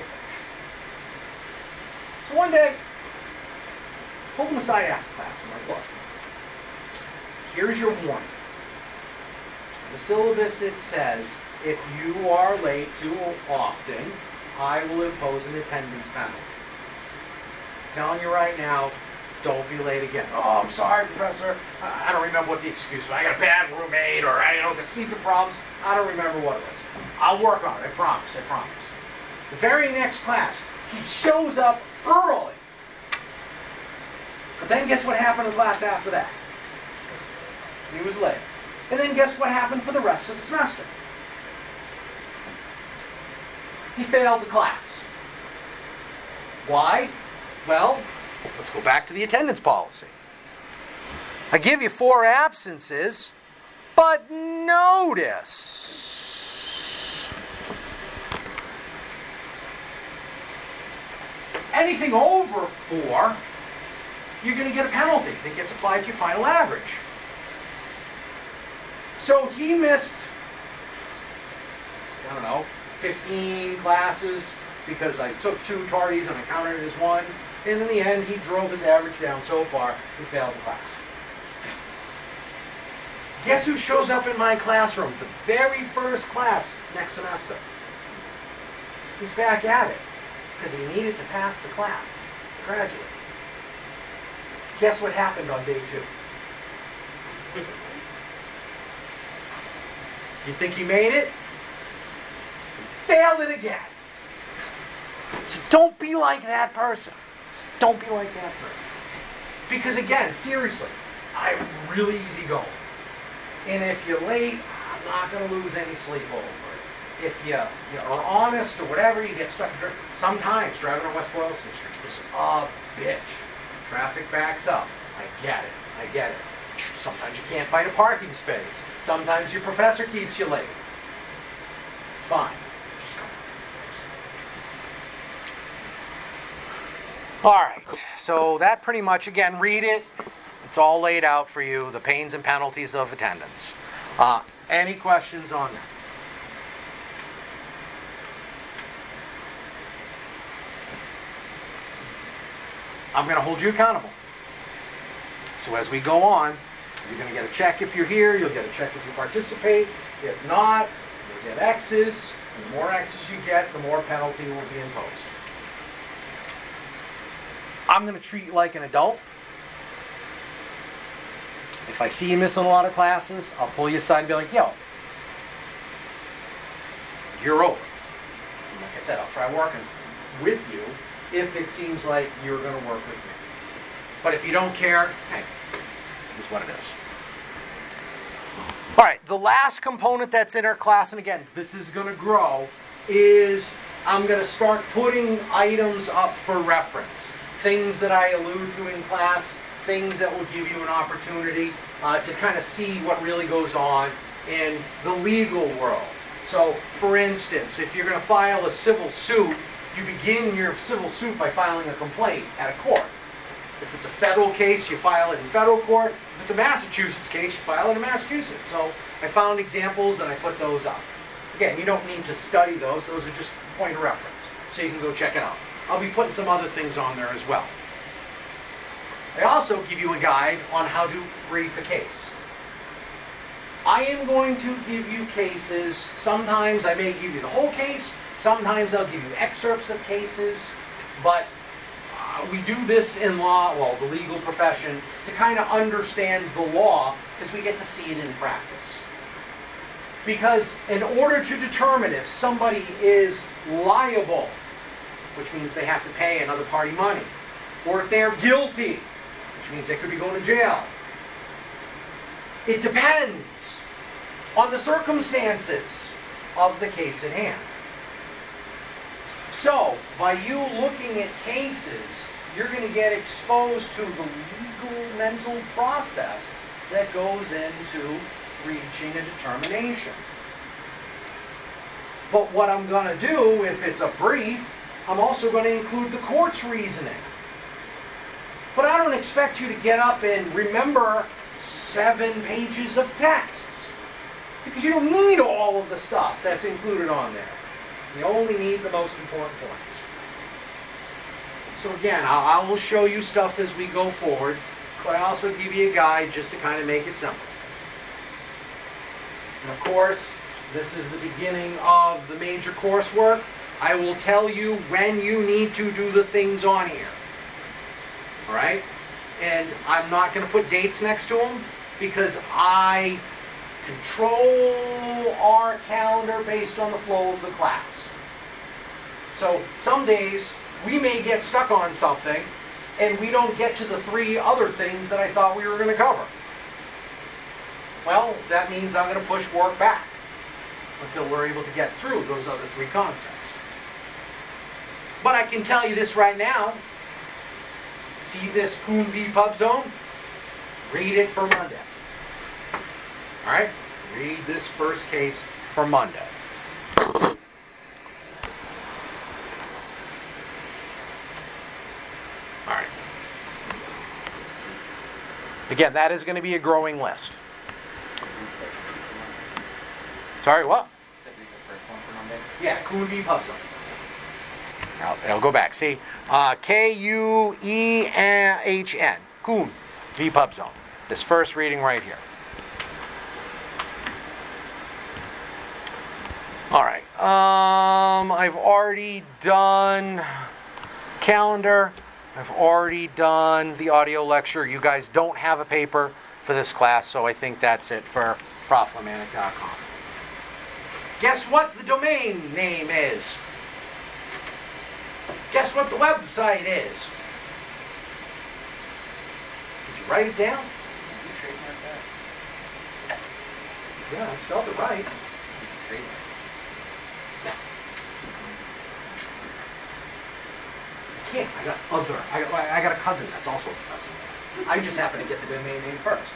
So one day, I pulled him aside after class. I'm like, look, here's your warning. In the syllabus, it says, if you are late too often, I will impose an attendance penalty. I'm telling you right now, don't be late again. Oh, I'm sorry, Professor. I don't remember what the excuse was. I got a bad roommate, or I don't get sleeping problems. I don't remember what it was. I'll work on it. I promise. I promise. The very next class, he shows up early. But then guess what happened in class after that? He was late. And then guess what happened for the rest of the semester? He failed the class. Why? Well, let's go back to the attendance policy. I give you four absences, but notice. Anything over four, you're going to get a penalty that gets applied to your final average. So he missed, I don't know, fifteen classes, because I took two tardies and I counted it as one. And in the end, he drove his average down so far, he failed the class. Guess who shows up in my classroom? The very first class next semester. He's back at it because he needed to pass the class to graduate. Guess what happened on day two? You think he made it? He failed it again. So don't be like that person. Don't be like that person. Because again, seriously, I'm really easygoing. And if you're late, I'm not going to lose any sleep over it. If you, you are honest or whatever, you get stuck. Dri- Sometimes driving on West Boylston Street is a bitch. Traffic backs up. I get it. I get it. Sometimes you can't find a parking space. Sometimes your professor keeps you late. It's fine. Just go. All right. So that pretty much, again, read it. It's all laid out for you, the pains and penalties of attendance. Uh, any questions on that? I'm going to hold you accountable. So as we go on, you're going to get a check if you're here, you'll get a check if you participate. If not, you'll get X's. And the more X's you get, the more penalty will be imposed. I'm going to treat you like an adult. If I see you missing a lot of classes, I'll pull you aside and be like, yo, you're over. And like I said, I'll try working with you if it seems like you're going to work with me. But if you don't care, hey, it is what it is. All right, the last component that's in our class, and again, this is going to grow, is I'm going to start putting items up for reference. Things that I allude to in class, things that will give you an opportunity uh, to kind of see what really goes on in the legal world. So, for instance, if you're going to file a civil suit, you begin your civil suit by filing a complaint at a court. If it's a federal case, you file it in federal court. If it's a Massachusetts case, you file it in Massachusetts. So I found examples and I put those up. Again, you don't need to study those. Those are just point of reference. So you can go check it out. I'll be putting some other things on there as well. I also give you a guide on how to brief a case. I am going to give you cases. Sometimes I may give you the whole case. Sometimes I'll give you excerpts of cases. But uh, we do this in law, well, the legal profession, to kind of understand the law because we get to see it in practice. Because in order to determine if somebody is liable, which means they have to pay another party money, or if they're guilty, which means they could be going to jail, it depends on the circumstances of the case at hand. So, by you looking at cases, you're going to get exposed to the legal mental process that goes into reaching a determination. But what I'm going to do, if it's a brief, I'm also going to include the court's reasoning. But I don't expect you to get up and remember seven pages of texts, because you don't need all of the stuff that's included on there. You only need the most important points. So again, I will show you stuff as we go forward, but I also give you a guide just to kind of make it simple. And of course, this is the beginning of the major coursework. I will tell you when you need to do the things on here. All right? And I'm not going to put dates next to them because I control our calendar based on the flow of the class. So some days we may get stuck on something and we don't get to the three other things that I thought we were going to cover. Well, that means I'm going to push work back until we're able to get through those other three concepts. But I can tell you this right now. See this Kuhn v. Pub Zone? Read it for Monday. All right? Read this first case for Monday. All right. Again, that is going to be a growing list. Sorry, what? Said read the first one for Monday. Yeah, Kuhn v. Pub Zone. I'll, I'll go back. See, uh, K U E H N, Kuhn, V Pub Zone. This first reading right here. All right. Um, I've already done calendar. I've already done the audio lecture. You guys don't have a paper for this class, so I think that's it for proflamanic dot com. Guess what the domain name is? Guess what the website is? Did you write it down? Did you trademark that? Yeah, I spelled it right. Did you trademark? I can't. I got other. I got, I got a cousin that's also a professor. I just happen to get the domain name first.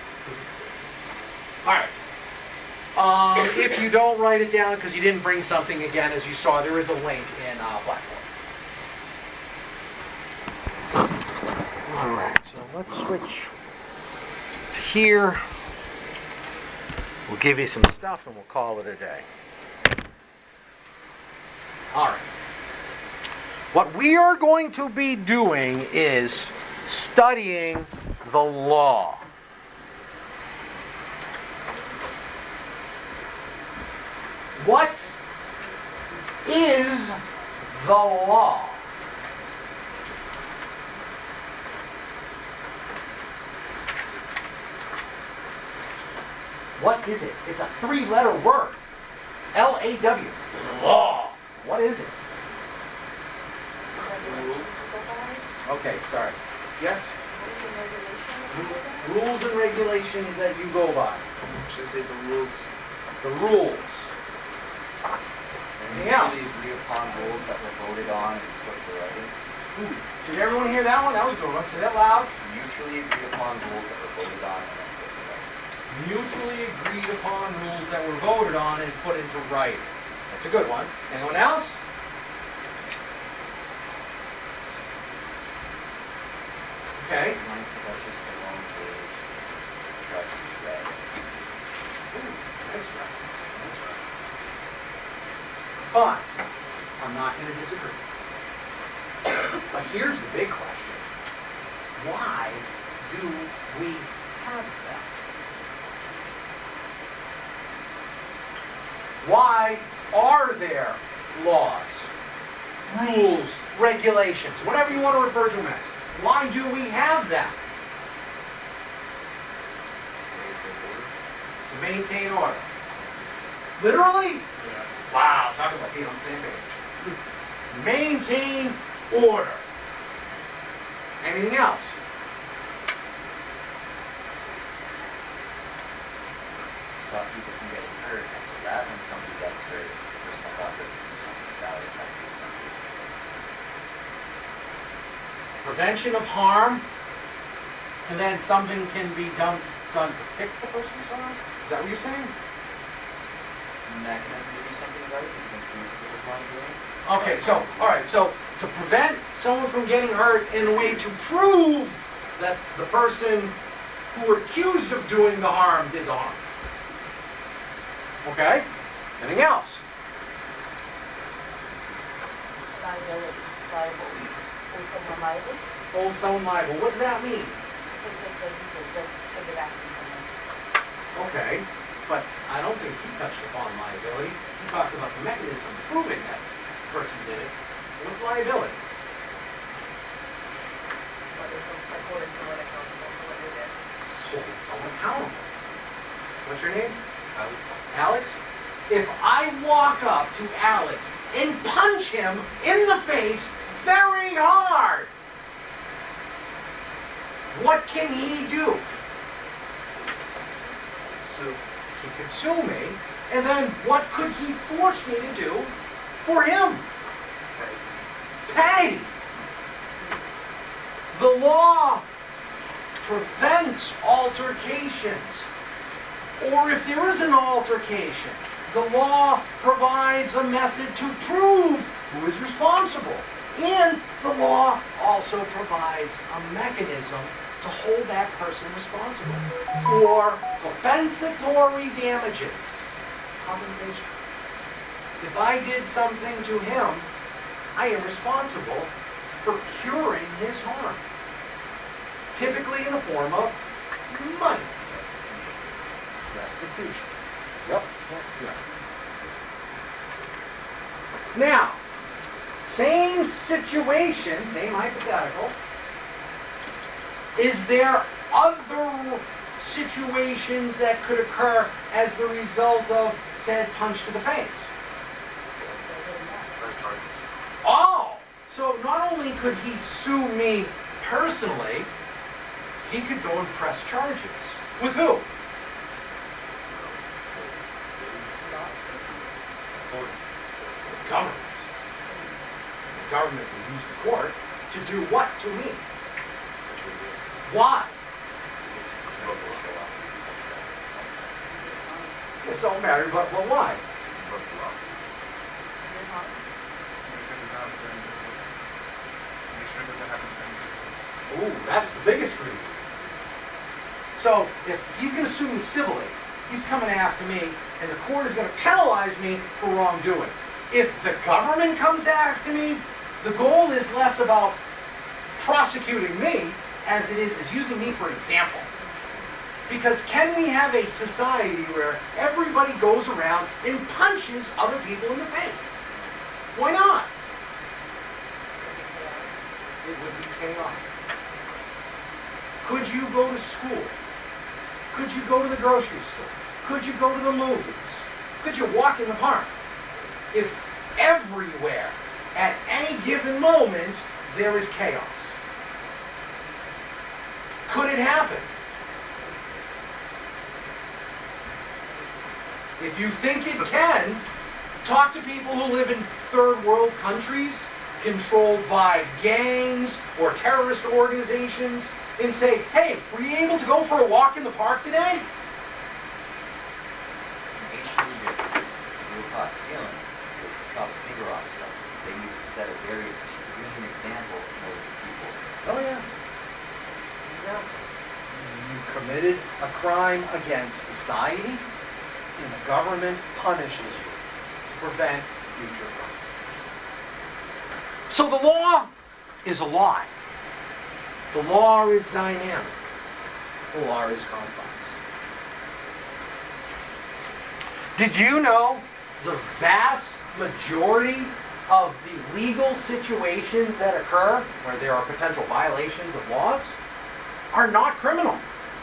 All right. Um, if you don't write it down because you didn't bring something, again, as you saw, there is a link in uh, Blackboard. All right. So let's switch to here. We'll give you some stuff and we'll call it a day. All right. What we are going to be doing is studying the law. What is the law? What is it? It's a three-letter word. L A W. Law. What is it? Okay, sorry. Yes? Rules and regulations that you go by. Should I say the rules? The rules. Anything else? Mutually agree upon rules that were voted on and put to writing. Ooh, did everyone hear that one? That was a good one. Say that loud. Mutually agree upon rules that were voted on and then put to writing. Mutually agreed upon rules that were voted on and put into writing. That's a good one. Anyone else? Okay. Mine's that's just a long page. Try to shred. Ooh, nice reference. Nice reference. Fine. I'm not going to disagree. But here's the big question. Why do we have that? Why are there laws, rules, regulations, whatever you want to refer to them as? Why do we have that? To maintain order. Literally? Yeah. Wow, talk about being on the same page. Maintain order. Anything else? Stop people from getting hurt. And so that when somebody gets hurt, the person that got hurt can do something about it. That can be Prevention of harm, and then something can be done done to fix the person's harm? Is that what you're saying? the mechanism to do something about it because you can prove that it's wrongdoing. Okay, so, all right, so to prevent someone from getting hurt in a way to prove that the person who were accused of doing the harm did the harm. Okay? Anything else? Liability, liable. Hold someone liable? Hold someone liable. What does that mean? It's just what he said, just put it back in the Okay, but I don't think he touched upon liability. He talked about the mechanism proving that the person did it. What's liability? But there's no, like, holding someone accountable for what they did. It's holding someone accountable. What's your name? Alex. Alex? If I walk up to Alex and punch him in the face very hard, what can he do? Sue. He could sue me, and then what could he force me to do for him? Pay. The law prevents altercations. Or if there is an altercation, the law provides a method to prove who is responsible. And the law also provides a mechanism to hold that person responsible for compensatory damages, compensation. If I did something to him I am responsible for curing his harm. Typically in the form of money. Restitution. Yep. Yep. Now, same situation, same hypothetical. Is there other situations that could occur as the result of said punch to the face? Press charges. Oh! So not only could he sue me personally, he could go and press charges. With who? The government. The government will use the court to do what to me? Why? It don't matter, but, but why? Ooh, that's the biggest reason. So, if he's going to sue me civilly, he's coming after me, and the court is going to penalize me for wrongdoing. If the government comes after me, the goal is less about prosecuting me as it is, is using me for an example. Because can we have a society where everybody goes around and punches other people in the face? Why not? It would be chaotic. Could you go to school? Could you go to the grocery store? Could you go to the movies? Could you walk in the park? If everywhere, at any given moment, there is chaos. Could it happen? If you think it can, talk to people who live in third world countries controlled by gangs or terrorist organizations and say, hey, were you able to go for a walk in the park today? Basically, you were caught stealing, you chop a finger off something. So you set a very extreme example in order for people. Oh, yeah. Exactly. You committed a crime against society, and the government punishes you to prevent future crime. So the law is a lie. The law is dynamic. The law is complex. Did you know the vast majority of the legal situations that occur where there are potential violations of laws are not criminal?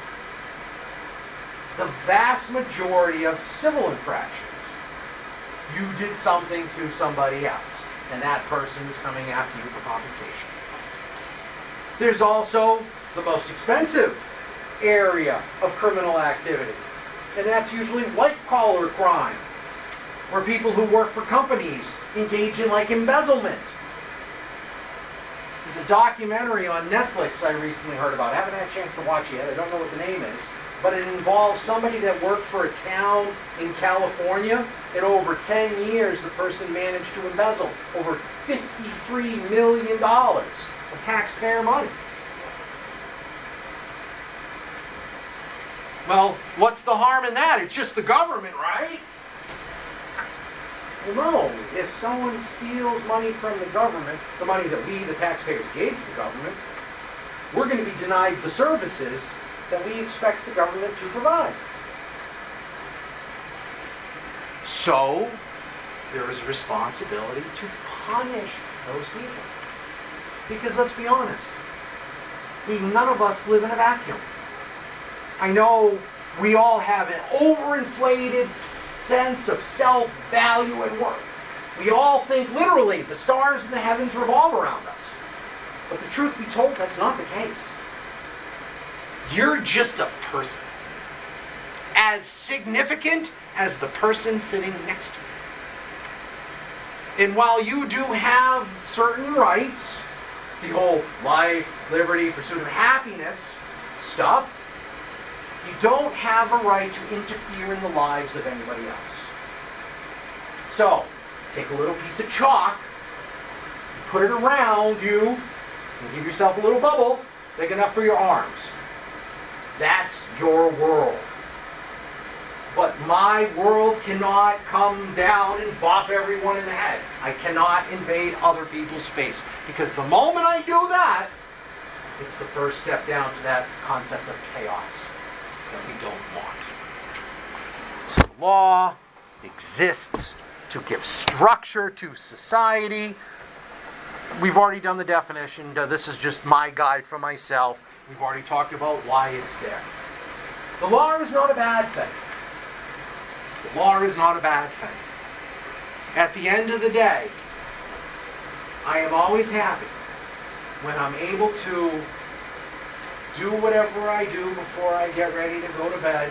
The vast majority of civil infractions, you did something to somebody else, and that person is coming after you for compensation. There's also the most expensive area of criminal activity, and that's usually white-collar crime, where people who work for companies engage in like embezzlement. There's a documentary on Netflix I recently heard about. I haven't had a chance to watch it yet. I don't know what the name is. But it involves somebody that worked for a town in California. In over ten years, the person managed to embezzle over fifty-three million dollars of taxpayer money. Well, what's the harm in that? It's just the government, right? Well, no. If someone steals money from the government, the money that we, the taxpayers, gave to the government, we're going to be denied the services that we expect the government to provide. So, there is a responsibility to punish those people. Because let's be honest, we, none of us live in a vacuum. I know we all have an overinflated sense of self-value and worth. We all think literally the stars in the heavens revolve around us. But the truth be told, that's not the case. You're just a person, as significant as the person sitting next to you. And while you do have certain rights, the whole life, liberty, pursuit of happiness stuff, you don't have a right to interfere in the lives of anybody else. So, take a little piece of chalk, put it around you, and give yourself a little bubble big enough for your arms. That's your world. But But my world cannot come down and bop everyone in the head. I cannot invade other people's space. Because the moment I do that, it's the first step down to that concept of chaos that we don't want. So the law exists to give structure to society. We've already done the definition. This is just my guide for myself. We've already talked about why it's there. The law is not a bad thing. The law is not a bad thing. At the end of the day, I am always happy when I'm able to do whatever I do before I get ready to go to bed,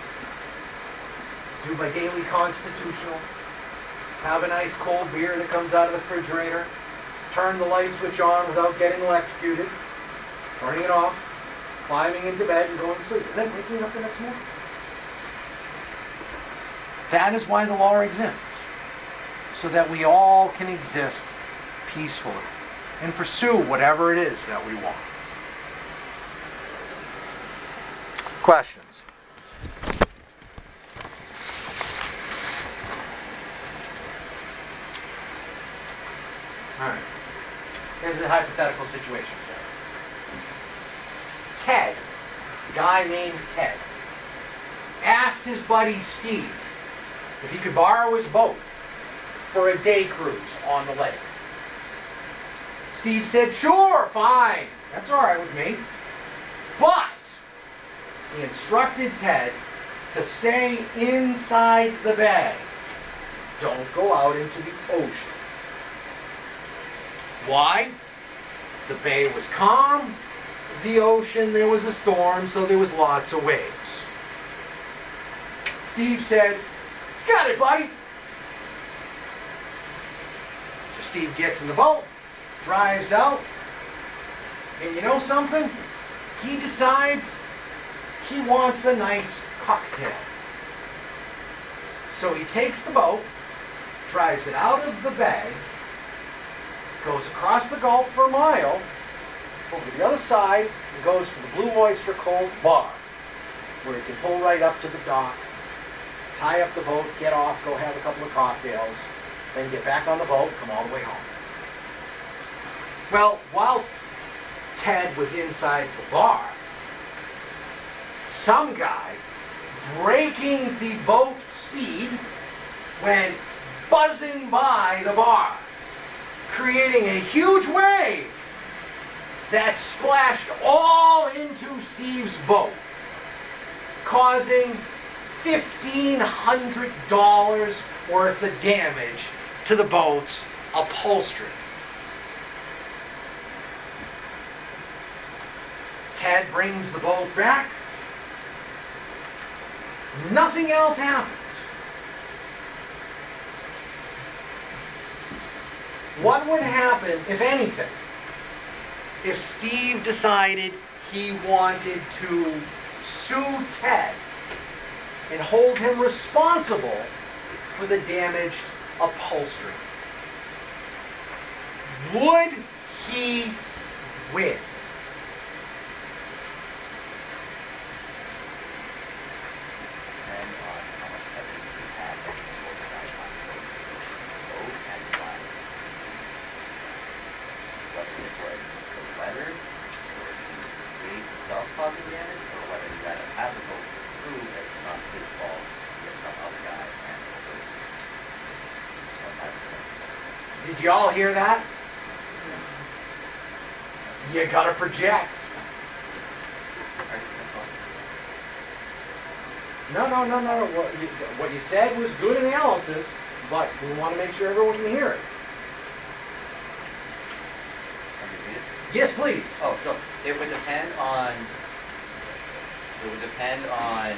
do my daily constitutional, have a nice cold beer that comes out of the refrigerator, turn the light switch on without getting electrocuted, turning it off, climbing into bed and going to sleep, and then waking up the next morning. That is why the law exists, so that we all can exist peacefully and pursue whatever it is that we want. Questions? All right. Here's a hypothetical situation for you. Ted, a guy named Ted, asked his buddy Steve if he could borrow his boat for a day cruise on the lake. Steve said, sure, fine. That's all right with me. But he instructed Ted to stay inside the bay. Don't go out into the ocean. Why? The bay was calm. The ocean, there was a storm, so there was lots of waves. Steve said, got it, buddy. So Steve gets in the boat, drives out, and you know something? He decides he wants a nice cocktail. So he takes the boat, drives it out of the bay, goes across the Gulf for a mile, over the other side, and goes to the Blue Oyster Cult bar, where he can pull right up to the dock, tie up the boat, get off, go have a couple of cocktails, then get back on the boat, come all the way home. Well, while Ted was inside the bar, some guy, breaking the boat speed, went buzzing by the bar, creating a huge wave that splashed all into Steve's boat, causing fifteen hundred dollars worth of damage to the boat's upholstery. Ted brings the boat back. Nothing else happens. What would happen, if anything, if Steve decided he wanted to sue Ted and hold him responsible for the damaged upholstery? Would he win? Depend on how much evidence we have that the boat guys want to go to the boat and the glasses. Whether it was the weather, or the waves themselves causing damage, or whether you gotta have the boat prove that it's not his fault, it's some other guy and the boat. What type of thing? Did you all hear that? You gotta project. No, no, no, no. What you, what you said was good analysis, but we want to make sure everyone can hear it. Can you read it? Yes, please. Oh, so it would depend on, it would depend on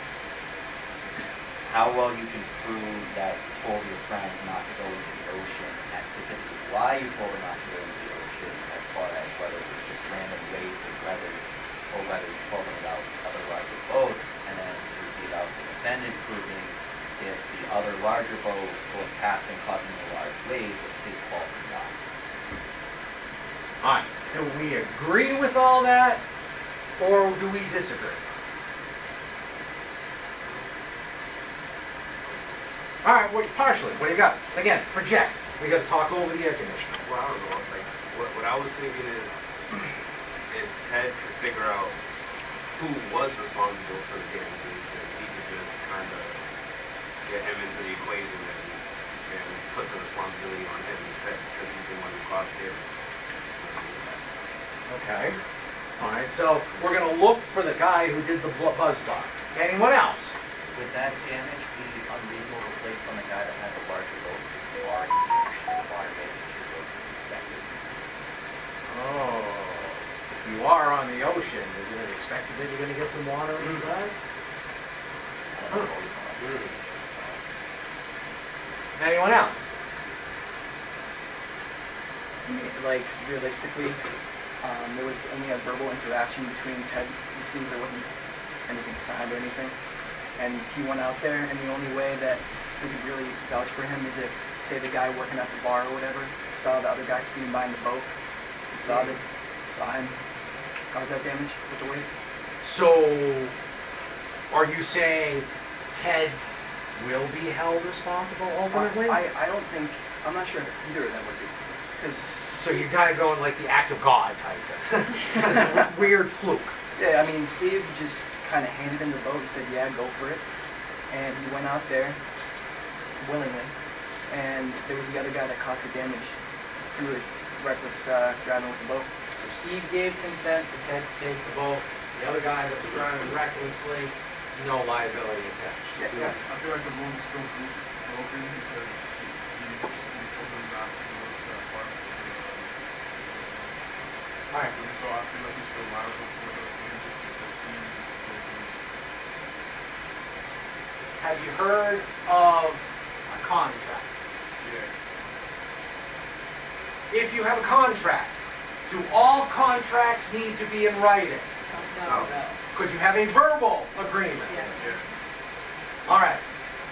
how well you can prove that you told your friend not to go into the ocean, and specifically why you told her not to go into the ocean, as far as whether it was just random waves of weather, or whether you told them about other larger boats, and then it would be about the defendant proving if the other larger boat going past and causing a large wave was his fault or not. All right. Do we agree with all that, or do we disagree? All right, well, partially. What do you got? Again, project. We got to talk over the air conditioner. Well, I don't know. Like, what, what I was thinking is, if Ted could figure out who was responsible for the damages, then he could just kind of get him into the equation and, and put the responsibility on him instead, because he's the one who caused the damage. Okay. All right, so we're going to look for the guy who did the bl- buzz bar. Anyone else? Would that damage be unreasonable to place on the guy that has a larger boat because you are in the ocean and water damage your boat is expected? Oh, if you are on the ocean, isn't it expected that you're going to get some water inside? I don't know what we call it. Anyone else? Like, realistically, um, there was only a verbal interaction between Ted and Steve. There wasn't anything signed or anything. And he went out there, and the only way that we could really vouch for him is if, say, the guy working at the bar or whatever saw the other guy speeding by in the boat, and saw that, saw him cause that damage with the weight. So, are you saying Ted will be held responsible ultimately? I, I don't think, I'm not sure if either of them would be. Because so you're kind of going like the act of God type thing. This is a weird fluke. yeah, I mean, Steve just kind of handed him the boat and said, yeah, go for it. And he went out there willingly. And there was the other guy that caused the damage through his reckless uh, driving with the boat. So Steve gave consent for Ted to take the boat. The other guy that was driving recklessly, no liability attached. Yeah. Yes. I feel like the rules still broken because he, he, he told them not to go to that part. All right. So I feel like he's still liable for the damages because he broke Have you heard of a contract? Yeah. If you have a contract, do all contracts need to be in writing? No, No. no. Could you have a verbal agreement? Yes. Yeah. All right.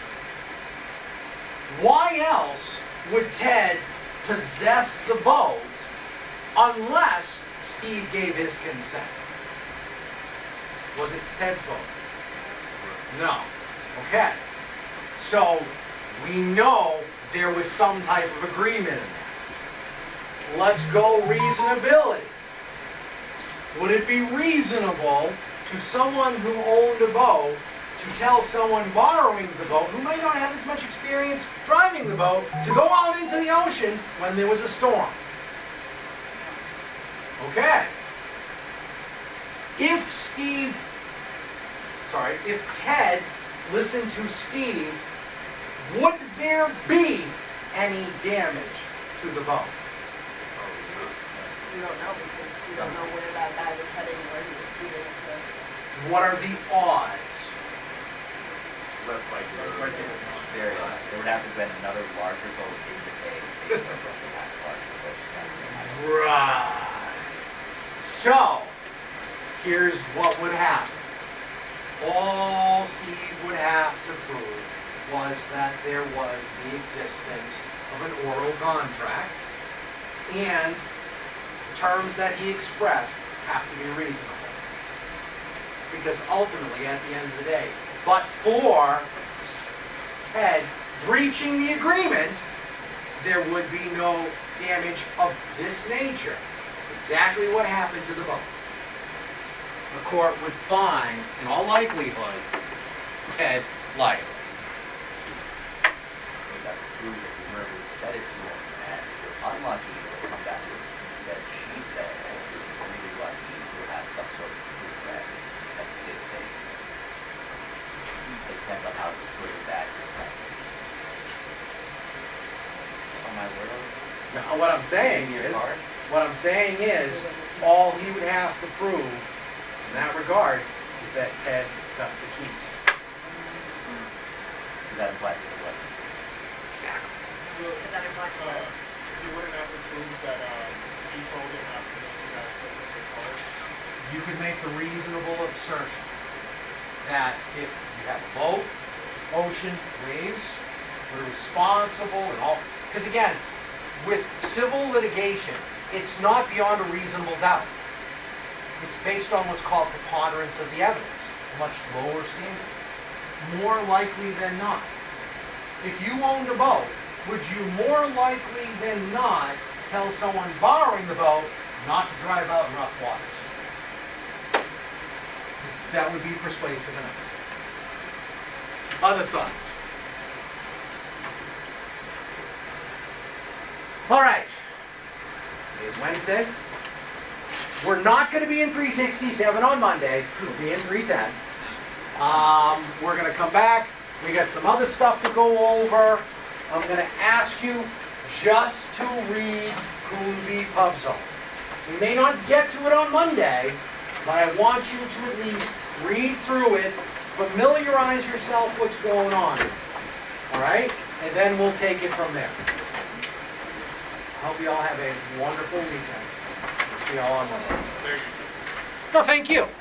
Why else would Ted possess the boat unless Steve gave his consent? Was it Ted's boat? No. Okay. So we know there was some type of agreement in there. Let's go reasonability. Would it be reasonable to someone who owned a boat to tell someone borrowing the boat, who may not have as much experience driving the boat, to go out into the ocean when there was a storm? Okay. If Steve, sorry, if Ted listened to Steve, would there be any damage to the boat? You don't know because you don't know where that guy was heading, where he was speeding. So. What are the odds? Less like Right there. Very odd. There would have to have been another larger boat in the bay based on what that larger boat's capacity. Right. So, here's what would happen. All Steve would have to prove was that there was the existence of an oral contract, and the terms that he expressed have to be reasonable. Because ultimately, at the end of the day, but for Ted breaching the agreement, there would be no damage of this nature. Exactly what happened to the boat. The court would find, in all likelihood, Ted liable. We'd have to prove that whoever said it to him, and if you're unlucky, it'll come back to he said, she said, and if you're really lucky, you'll have some sort of proof that it's, that he did say. It depends on how good or bad your practice. On my word. Now, what I'm saying Your is, card? what I'm saying is, all he would have to prove in that regard is that Ted got the keys. Because that implies that it wasn't. Exactly. Is that implies Uh, that? you wouldn't have to prove that um, he told him not to make that specific call. You could make the reasonable assertion that if you have a boat, ocean, waves, we're responsible and all. Because again, with civil litigation, it's not beyond a reasonable doubt. It's based on what's called preponderance of the evidence, a much lower standard. More likely than not. if you owned a boat, would you more likely than not tell someone borrowing the boat not to drive out in rough waters? That would be persuasive enough. Other thoughts? All right. It is Wednesday. We're not going to be in three sixty-seven on Monday. We'll be in three ten. Um, we're going to come back. We got some other stuff to go over. I'm going to ask you just to read Coon v. Pub Zone. We may not get to it on Monday, but I want you to at least read through it, familiarize yourself with what's going on. All right? And then we'll take it from there. I hope you all have a wonderful weekend. We'll see you all on Monday. No, thank you.